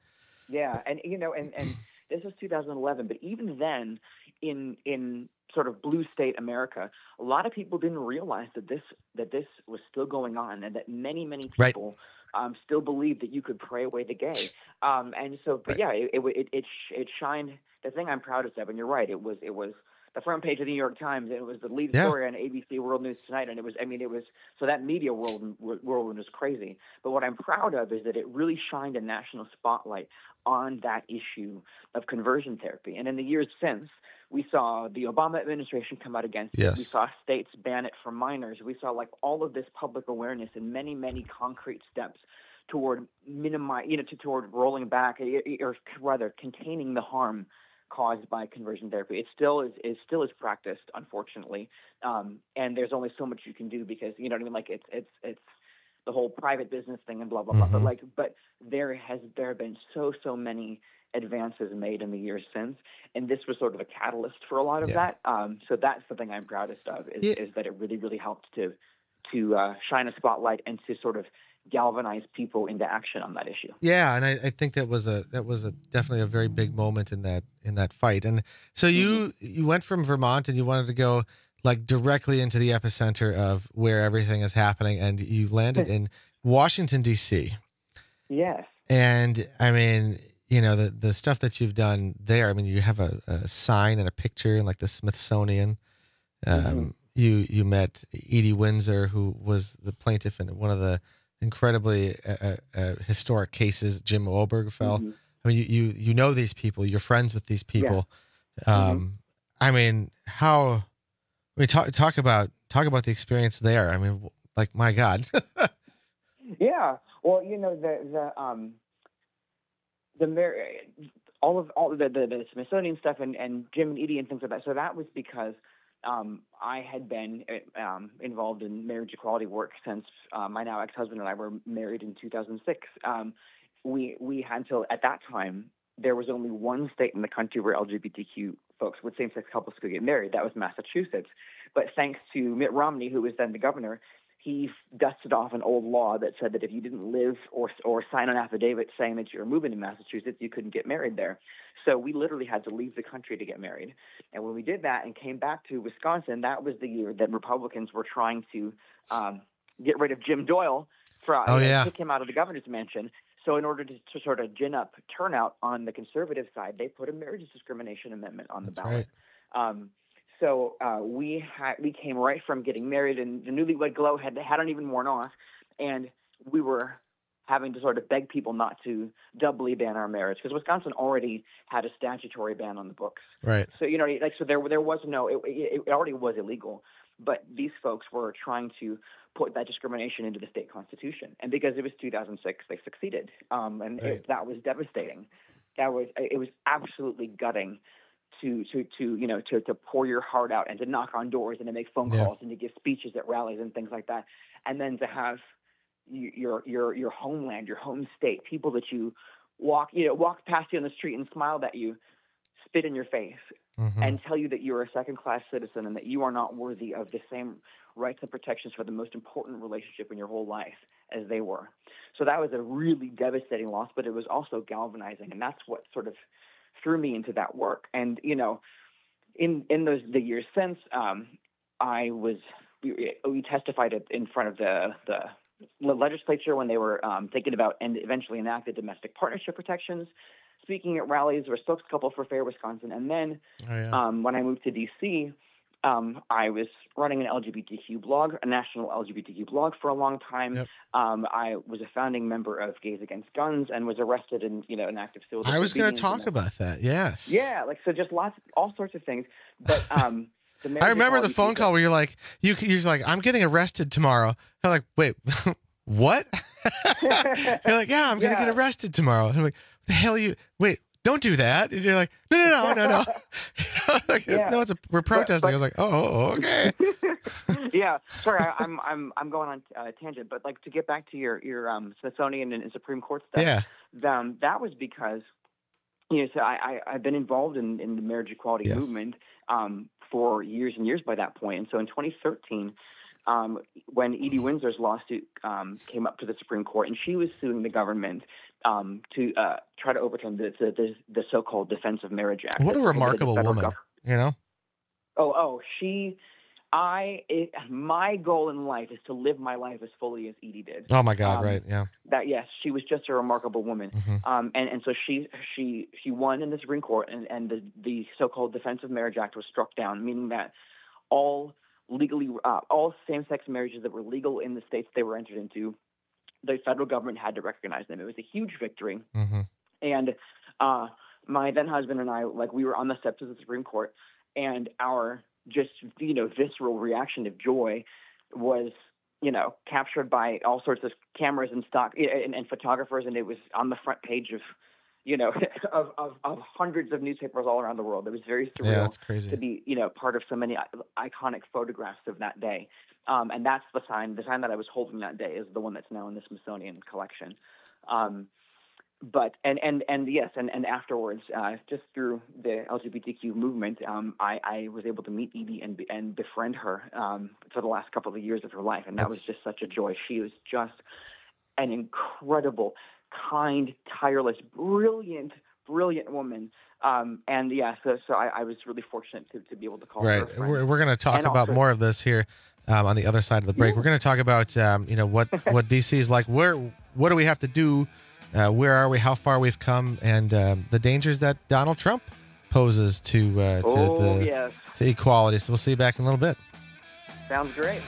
Yeah, and you know, and, and this was two thousand eleven, but even then, in in sort of blue state America, a lot of people didn't realize that this that this was still going on, and that many many people right. um, still believed that you could pray away the gay. Um, and so, but right. yeah, it it it, it, it shined. The thing I'm proudest of, and you're right, it was it was the front page of the New York Times, and it was the lead yeah. story on A B C World News Tonight, and it was, I mean, it was, so that media world whirlwind was crazy. But what I'm proud of is that it really shined a national spotlight on that issue of conversion therapy. And in the years since, we saw the Obama administration come out against yes. it. We saw states ban it for minors. We saw like all of this public awareness and many, many concrete steps toward minimize, you know, to, toward rolling back, or rather containing the harm caused by conversion therapy. It still is, is still is practiced, unfortunately, um, and there's only so much you can do because, you know what I mean. Like it's it's it's the whole private business thing and blah blah mm-hmm. blah. But like, but there has there have been so so many advances made in the years since, and this was sort of a catalyst for a lot of yeah. that. Um, so that's the thing I'm proudest of is, yeah. is that it really really helped to to uh, shine a spotlight and to sort of galvanize people into action on that issue. Yeah, and I, I think that was a that was a definitely a very big moment in that in that fight. And so you mm-hmm. you went from Vermont and you wanted to go like directly into the epicenter of where everything is happening, and you landed in Washington D C. Yes. And I mean, you know, the the stuff that you've done there. I mean, you have a, a sign and a picture in like the Smithsonian. Um, mm-hmm. You you met Edie Windsor, who was the plaintiff in one of the incredibly uh, uh, historic cases, Jim Obergefell. Mm-hmm. I mean, you, you you know these people, you're friends with these people. Yeah. Um, mm-hmm. I mean, how? I mean, talk talk about talk about the experience there. I mean, like my God. yeah. Well, you know the the um the all of all the the, the Smithsonian stuff and, and Jim and Edie and things like that. So that was because Um, I had been um, involved in marriage equality work since uh, my now ex-husband and I were married in two thousand six. Um, we we had to, at that time, there was only one state in the country where L G B T Q folks with same-sex couples could get married. That was Massachusetts. But thanks to Mitt Romney, who was then the governor, he dusted off an old law that said that if you didn't live or or sign an affidavit saying that you were moving to Massachusetts, you couldn't get married there. So we literally had to leave the country to get married. And when we did that and came back to Wisconsin, that was the year that Republicans were trying to um, get rid of Jim Doyle, for, oh, uh, yeah. kick him out of the governor's mansion. So in order to, to sort of gin up turnout on the conservative side, they put a marriage discrimination amendment on the That's ballot. Right. Um, So uh, we had we came right from getting married, and the newlywed glow had hadn't even worn off, and we were having to sort of beg people not to doubly ban our marriage because Wisconsin already had a statutory ban on the books. Right. So you know, like so there there was no it, it already was illegal, but these folks were trying to put that discrimination into the state constitution, and because it was two thousand six, they succeeded, um, and right. it, that was devastating. That was it was absolutely gutting. To, to, to you know to, to pour your heart out and to knock on doors and to make phone calls yeah. and to give speeches at rallies and things like that, and then to have your your your homeland, your home state, people that you walk you know walk past you on the street and smiled at you, spit in your face, mm-hmm. and tell you that you're a second-class citizen and that you are not worthy of the same rights and protections for the most important relationship in your whole life as they were. So that was a really devastating loss, but it was also galvanizing, and that's what sort of threw me into that work. And, you know, in, in those the years since, um, I was, we, we testified in front of the, the legislature when they were um, thinking about and eventually enacted domestic partnership protections, speaking at rallies, or spokescouple for Fair Wisconsin. And then oh, yeah. um, when I moved to D C, Um, I was running an L G B T Q blog, a national L G B T Q blog for a long time. Yep. Um, I was a founding member of Gays Against Guns and was arrested in, you know, an active civil I was going to disobedience talk about that. Yes. Yeah, like so, just lots, all sorts of things. But um, the I remember the equality phone people- call where you're like, you you're like, I'm getting arrested tomorrow. I'm like, wait, what? You're like, yeah, I'm going to Yeah. get arrested tomorrow. I'm like, the hell are you? Wait. Don't do that. And you're like, no, no, no, no, no. like, Yeah. No, it's a, we're protesting. But- I was like, oh, oh, okay. yeah, sorry, I, I'm I'm I'm going on a tangent, but like to get back to your your um, Smithsonian and, and Supreme Court stuff. Yeah. Um, that was because you know, so I, I I've been involved in, in the marriage equality Yes. movement um, for years and years by that point, and so in twenty thirteen. Um, when Edie Windsor's lawsuit um, came up to the Supreme Court, and she was suing the government um, to uh, try to overturn the, the the so-called Defense of Marriage Act. What a remarkable woman, government. you know? Oh, oh, she, I, it, my goal in life is to live my life as fully as Edie did. Oh my God, Um, right? Yeah. That yes, she was just a remarkable woman, Mhm. um, and and so she she she won in the Supreme Court, and, and the the so-called Defense of Marriage Act was struck down, meaning that all legally uh, all same-sex marriages that were legal in the states they were entered into, the federal government had to recognize them. It was a huge victory, Mm-hmm. and uh, my then husband and I, like, we were on the steps of the Supreme Court, and our just you know visceral reaction of joy was, you know, captured by all sorts of cameras and stock and, and photographers, and it was on the front page of, you know, of, of, of hundreds of newspapers all around the world. It was very surreal Yeah, that's crazy. to be, you know, part of so many iconic photographs of that day. Um, and that's the sign. The sign that I was holding that day is the one that's now in the Smithsonian collection. Um, But and and and yes, and and afterwards, uh, just through the L G B T Q movement, um, I, I was able to meet Edie and and befriend her um, for the last couple of years of her life, and that That's- was just such a joy. She was just an incredible, kind, tireless, brilliant, brilliant woman. Um, and yeah, so so I, I was really fortunate to, to be able to call her a Right. friend. We're, we're going to talk And about also- more of this here um, on the other side of the break. We're going to talk about, um, you know, what, what D C is like. Where, what do we have to do? Uh, where are we? How far we've come? And um, the dangers that Donald Trump poses to uh, to Oh, the yes. to equality. So we'll see you back in a little bit. Sounds great.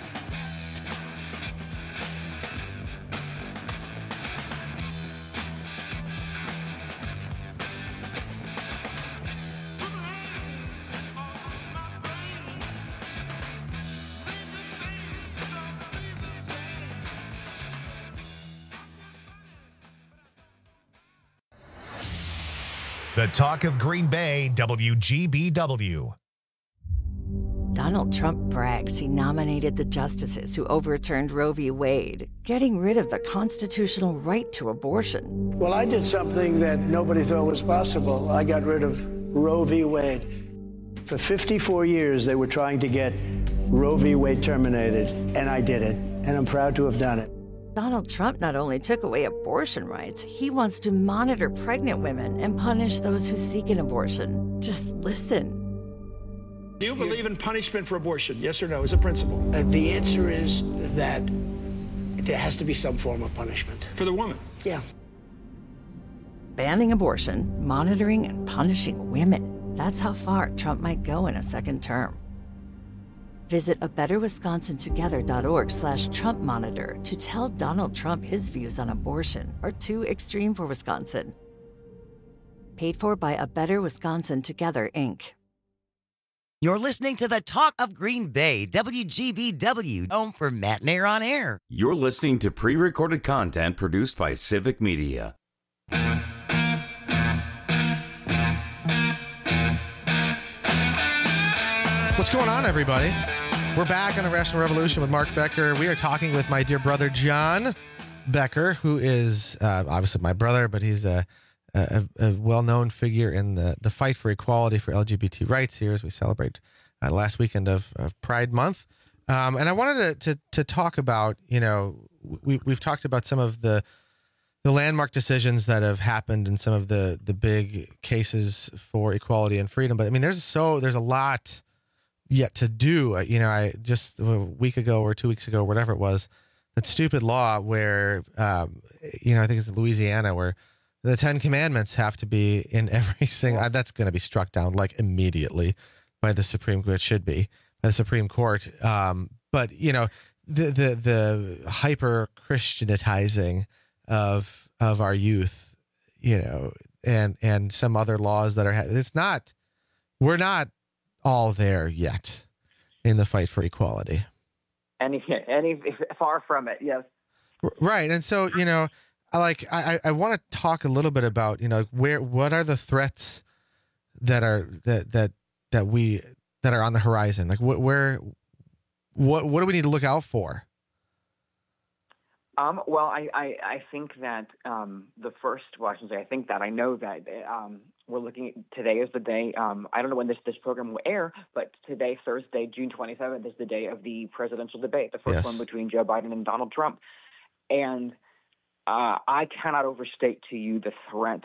The talk of Green Bay, W G B W. Donald Trump brags he nominated the justices who overturned Roe v. Wade, getting rid of the constitutional right to abortion. Well, I did something that nobody thought was possible. I got rid of Roe v. Wade. For fifty-four years, they were trying to get Roe v. Wade terminated, and I did it, and I'm proud to have done it. Donald Trump not only took away abortion rights, he wants to monitor pregnant women and punish those who seek an abortion. Just listen. Do you believe in punishment for abortion? Yes or no, as a principle? Uh, the answer is that there has to be some form of punishment. For the woman? Yeah. Banning abortion, monitoring and punishing women. That's how far Trump might go in a second term. Visit a better wisconsin together dot org slash Trump monitor to tell Donald Trump his views on abortion are too extreme for Wisconsin. Paid for by A Better Wisconsin Together, Incorporated. You're listening to the Talk of Green Bay, W G B W, home for Matt Nair on Air. You're listening to pre-recorded content produced by Civic Media. What's going on, everybody? We're back on the Rational Revolution with Mark Becker. We are talking with my dear brother, John Becker, who is uh, obviously my brother, but he's a, a, a well-known figure in the, the fight for equality for L G B T rights here as we celebrate uh, last weekend of, of Pride Month. Um, and I wanted to, to to talk about, you know, we, we've talked about some of the the landmark decisions that have happened in some of the the big cases for equality and freedom. But I mean, there's so there's a lot yet to do. You know, I just a week ago or two weeks ago, whatever it was, that stupid law where, um, you know, I think it's Louisiana, where the Ten Commandments have to be in every single, that's going to be struck down like immediately by the Supreme Court. It should be by the Supreme Court. Um, but you know, the, the, the hyper Christianizing of, of our youth, you know, and, and some other laws that are, it's not, we're not all there yet in the fight for equality. Any, any far from it, yes. Right. And so, you know, I like, I, I want to talk a little bit about, you know, where, what are the threats that are, that, that, that we, that are on the horizon? Like wh- where, what, what do we need to look out for? Um, well, I, I, I think that um, the first, well, I shouldn't say I think that, I know that um, we're looking at, today is the day, um, I don't know when this, this program will air, but today, Thursday, June twenty-seventh, is the day of the presidential debate, the first Yes. one between Joe Biden and Donald Trump. And uh, I cannot overstate to you the threat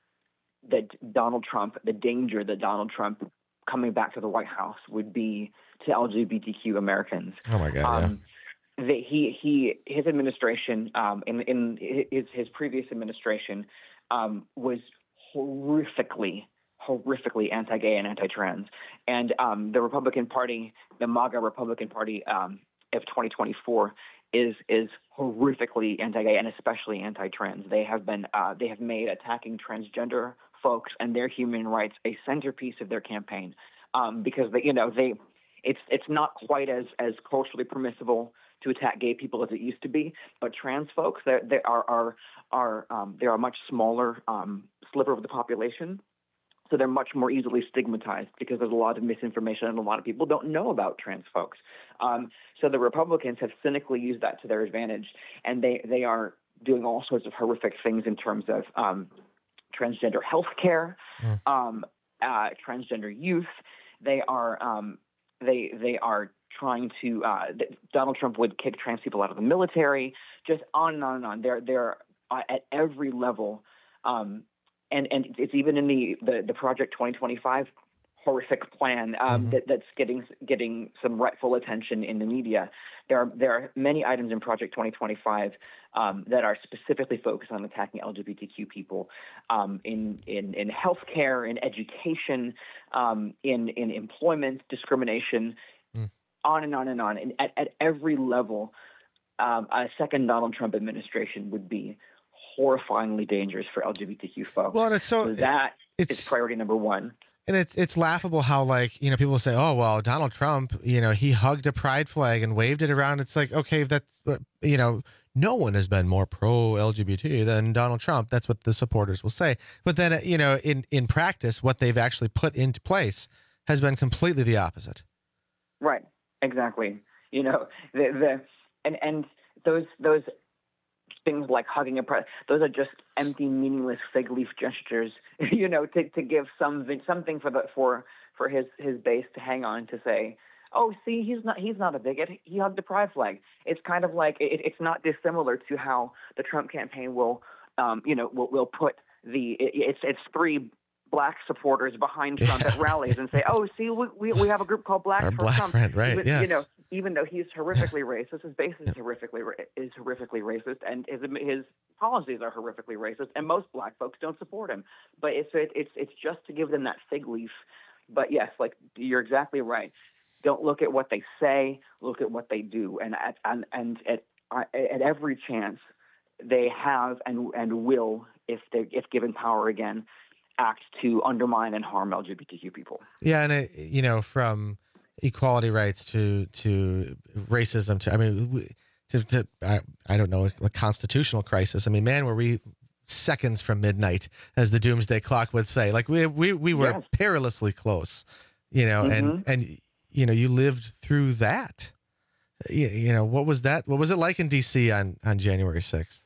that Donald Trump, the danger that Donald Trump coming back to the White House would be to L G B T Q Americans. Oh my God! Um, yeah. that he he his administration um, in in his his previous administration um, was horrifically horrifically anti-gay and anti-trans, and um, the Republican Party, the MAGA Republican Party um, of twenty twenty-four, is is horrifically anti-gay and especially anti-trans. They have been uh, they have made attacking transgender folks and their human rights a centerpiece of their campaign um, because they, you know they it's it's not quite as as culturally permissible to attack gay people as it used to be, but trans folks they they are are are um, they're a much smaller um, sliver of the population. So they're much more easily stigmatized because there's a lot of misinformation and a lot of people don't know about trans folks. Um, so the Republicans have cynically used that to their advantage, and they, they are doing all sorts of horrific things in terms of um, transgender health care, mm. um, uh, transgender youth. They are um, they they are trying to uh, Donald Trump would kick trans people out of the military, just on and on and on. They're they're uh, at every level. Um, And and it's even in the, the, the Project twenty twenty-five horrific plan um, mm-hmm. that, that's getting getting some rightful attention in the media. There are there are many items in Project twenty twenty-five um, that are specifically focused on attacking L G B T Q people um, in in in healthcare, in education, um, in in employment discrimination, mm. on and on and on. And at, at every level, um, a second Donald Trump administration would be horrifyingly dangerous for L G B T Q folks. Well, and it's so, so that it's, is priority number one. And it's it's laughable how, like, you know, people say, oh, well, Donald Trump, you know, he hugged a pride flag and waved it around. It's like, okay, that's, you know, no one has been more pro L G B T than Donald Trump. That's what the supporters will say. But then, you know, in, in practice, what they've actually put into place has been completely the opposite. Right. Exactly. You know, the, the and, and those, those, things like hugging a press, those are just empty, meaningless fig leaf gestures, you know, to, to give some something for the for for his, his base to hang on to say, oh, see, he's not he's not a bigot. He hugged the pride flag. It's kind of like it, it's not dissimilar to how the Trump campaign will, um, you know, will, will put the it, it's it's three black supporters behind Trump at rallies and say, oh, see, we we, we have a group called Black Our for Black Trump. Friend, right? Even, yes. You know, even though he's horrifically racist, his base is horrifically is horrifically racist, and his his policies are horrifically racist, and most black folks don't support him. But it's it's it's just to give them that fig leaf. But yes, like you're exactly right. Don't look at what they say, look at what they do, and at and and at at every chance they have and and will, if they if given power again, act to undermine and harm L G B T Q people. Yeah, and it, you know, from equality rights to to racism to I mean to, to I, I don't know a constitutional crisis. I mean, man, were we seconds from midnight, as the doomsday clock would say. Like we we we were yes. perilously close, you know, mm-hmm. and and you know, you lived through that. You, you know, what was that? What was it like in D C on on January sixth?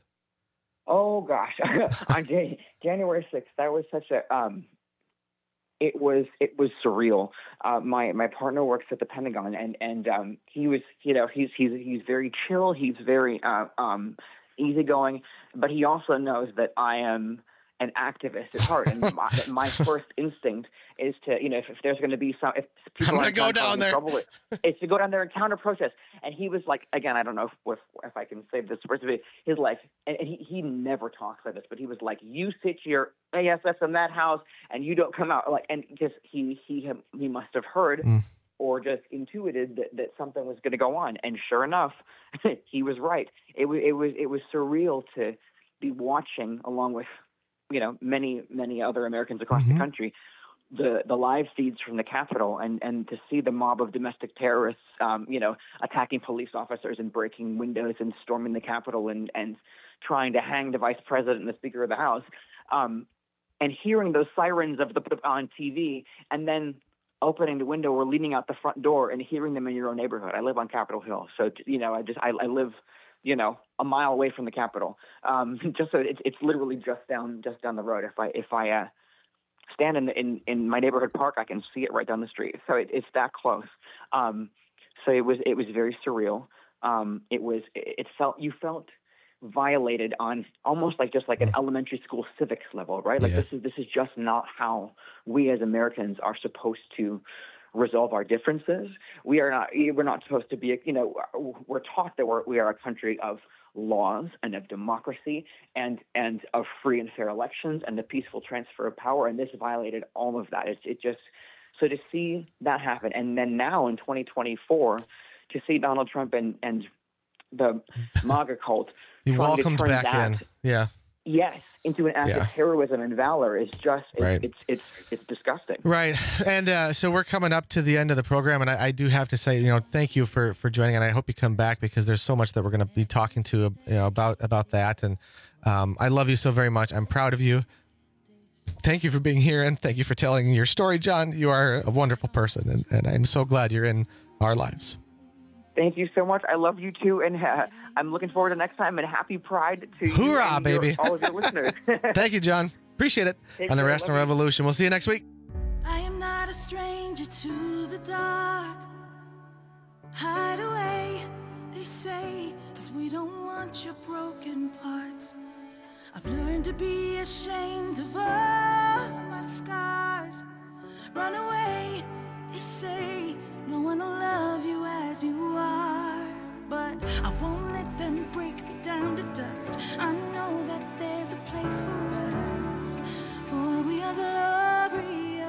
Oh gosh, on Jan- January sixth, that was such a um, it was it was surreal. Uh, my my partner works at the Pentagon, and and um, he was you know he's he's he's very chill. He's very uh, um, easygoing, but he also knows that I am an activist at heart, and my, my first instinct is to, you know, if, if there's going to be some, if people I'm going to go down there, trouble, it's to go down there and counter protest. And he was like, again, I don't know if if, if I can save this first of it. His like, and, and he he never talks like this, but he was like, you sit your A S S in that house and you don't come out, like, and just he he he must have heard. Mm. Or just intuited that, that something was going to go on, and sure enough, he was right. It was it was it was surreal to be watching, along with, you know, many many other Americans across mm-hmm. the country, the the live feeds from the Capitol, and, and to see the mob of domestic terrorists, um, you know, attacking police officers and breaking windows and storming the Capitol and and trying to hang the vice president and the Speaker of the House, um, and hearing those sirens of the on T V, and then opening the window or leaning out the front door and hearing them in your own neighborhood. I live on Capitol Hill, so you know, I just I, I live, you know, a mile away from the Capitol. Um, just so it's it's literally just down just down the road. If I if I uh, stand in, the, in in my neighborhood park, I can see it right down the street. So it, it's that close. Um, so it was it was very surreal. Um, it was it, it felt you felt violated on almost like just like an elementary school civics level, right? Like Yeah. this is this is just not how we as Americans are supposed to resolve our differences. We are not we're not supposed to be, you know, we're taught that we're, we are a country of laws and of democracy and and of free and fair elections and the peaceful transfer of power, and this violated all of that. It, it just so to see that happen, and then now in twenty twenty-four to see Donald Trump and and the MAGA cult He trying to welcomed turn back that, in. Yeah. yes, into an act Yeah. of heroism and valor is just it's Right. it's, it's it's disgusting. Right. And uh, so we're coming up to the end of the program. And I, I do have to say, you know, thank you for, for joining. And I hope you come back because there's so much that we're going to be talking to you know, about, about that. And um, I love you so very much. I'm proud of you. Thank you for being here. And thank you for telling your story, John. You are a wonderful person. And, and I'm so glad you're in our lives. Thank you so much. I love you too, and uh, I'm looking forward to next time. And happy Pride to you Hoorah, and your- baby. all of your listeners. Thank you, John. Appreciate it. Take On the care. Rational Love you. Revolution. We'll see you next week. I am not a stranger to the dark. Hide away, they say, cause we don't want your broken parts. I've learned to be ashamed of all my scars. Run away, they say, no one will love you as you are. But I won't let them break me down to dust. I know that there's a place for us, for we are glorious.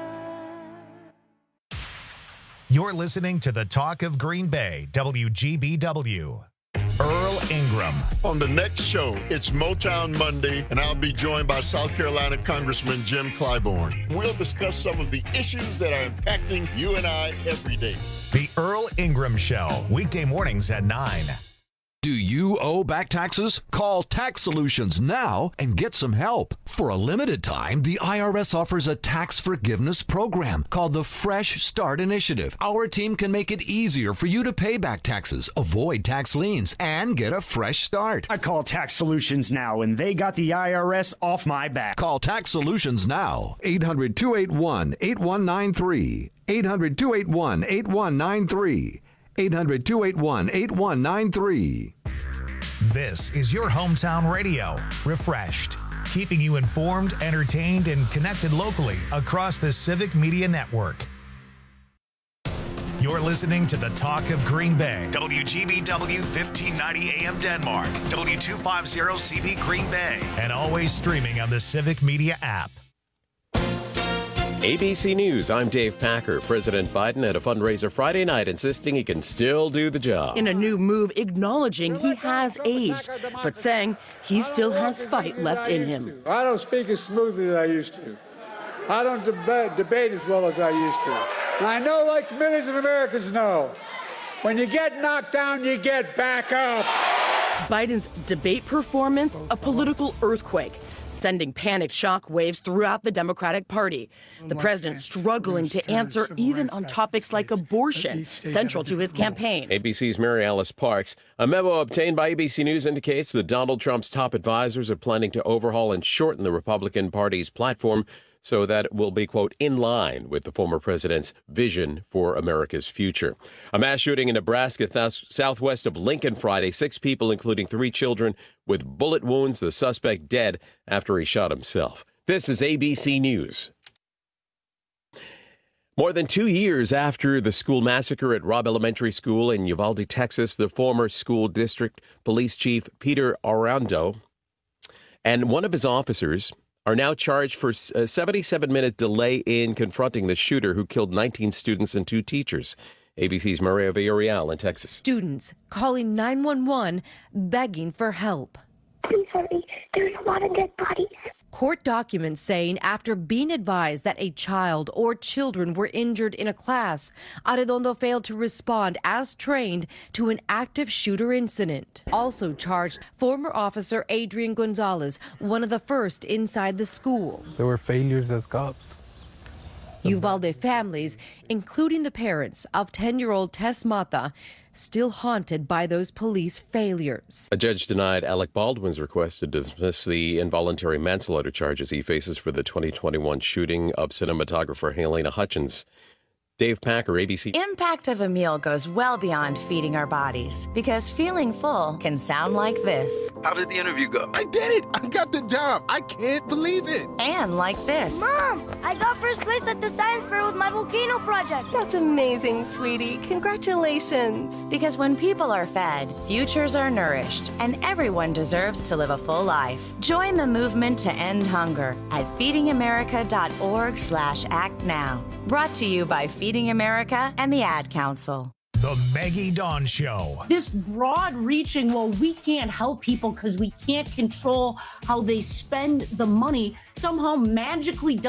You're listening to the Talk of Green Bay, W G B W. Earl Ingram. On the next show, it's Motown Monday, and I'll be joined by South Carolina Congressman Jim Clyburn. We'll discuss some of the issues that are impacting you and I every day. The Earl Ingram Show, weekday mornings at nine. Do you owe back taxes? Call Tax Solutions now and get some help. For a limited time, the I R S offers a tax forgiveness program called the Fresh Start Initiative. Our team can make it easier for you to pay back taxes, avoid tax liens, and get a fresh start. I call Tax Solutions now, and they got the I R S off my back. Call Tax Solutions now. eight hundred, two eight one, eight one nine three. eight hundred, two eight one, eight one nine three. eight hundred, two eight one, eight one nine three. This is your hometown radio, refreshed, keeping you informed, entertained, and connected locally across the Civic Media Network. You're listening to the Talk of Green Bay, W G B W fifteen ninety A M Denmark, W two fifty C V Green Bay, and always streaming on the Civic Media app. A B C News, I'm Dave Packer. President Biden had a fundraiser Friday night insisting he can still do the job. In a new move acknowledging he has aged, but saying he still has fight left in him. I don't speak as smoothly as I used to. I don't deba- debate as well as I used to. And I know, like millions of Americans know, when you get knocked down, you get back up. Biden's debate performance, a political earthquake, sending panicked shock waves throughout the Democratic Party. The president struggling to answer even on topics like abortion, central to his campaign. A B C's Mary Alice Parks. A memo obtained by A B C News indicates that Donald Trump's top advisors are planning to overhaul and shorten the Republican Party's platform so that it will be, quote, in line with the former president's vision for America's future. A mass shooting in Nebraska, th- southwest of Lincoln Friday. Six people, including three children, with bullet wounds. The suspect dead after he shot himself. This is A B C News. More than two years after the school massacre at Robb Elementary School in Uvalde, Texas, the former school district police chief, Peter Arando, and one of his officers are now charged for a seventy-seven minute delay in confronting the shooter who killed nineteen students and two teachers. A B C's Maria Villarreal in Texas. Students calling nine one one, begging for help. Please hurry. There's a lot of dead bodies. Court documents saying after being advised that a child or children were injured in a class, Arredondo failed to respond as trained to an active shooter incident. Also charged, former officer Adrian Gonzalez, one of the first inside the school. There were failures as cops. Uvalde families, including the parents of ten-year-old Tess Mata, still haunted by those police failures. A judge denied Alec Baldwin's request to dismiss the involuntary manslaughter charges he faces for the twenty twenty-one shooting of cinematographer Helena Hutchins. Dave Packer, A B C. Impact of a meal goes well beyond feeding our bodies, because feeling full can sound like this. How did the interview go? I did it! I got the job! I can't believe it! And like this. Mom, I got first place at the science fair with my volcano project. That's amazing, sweetie. Congratulations. Because when people are fed, futures are nourished, and everyone deserves to live a full life. Join the movement to end hunger at feedingamerica.org slash act now. Brought to you by Feeding America and the Ad Council. The Maggie Dawn Show. This broad-reaching, well, we can't help people because we can't control how they spend the money, somehow magically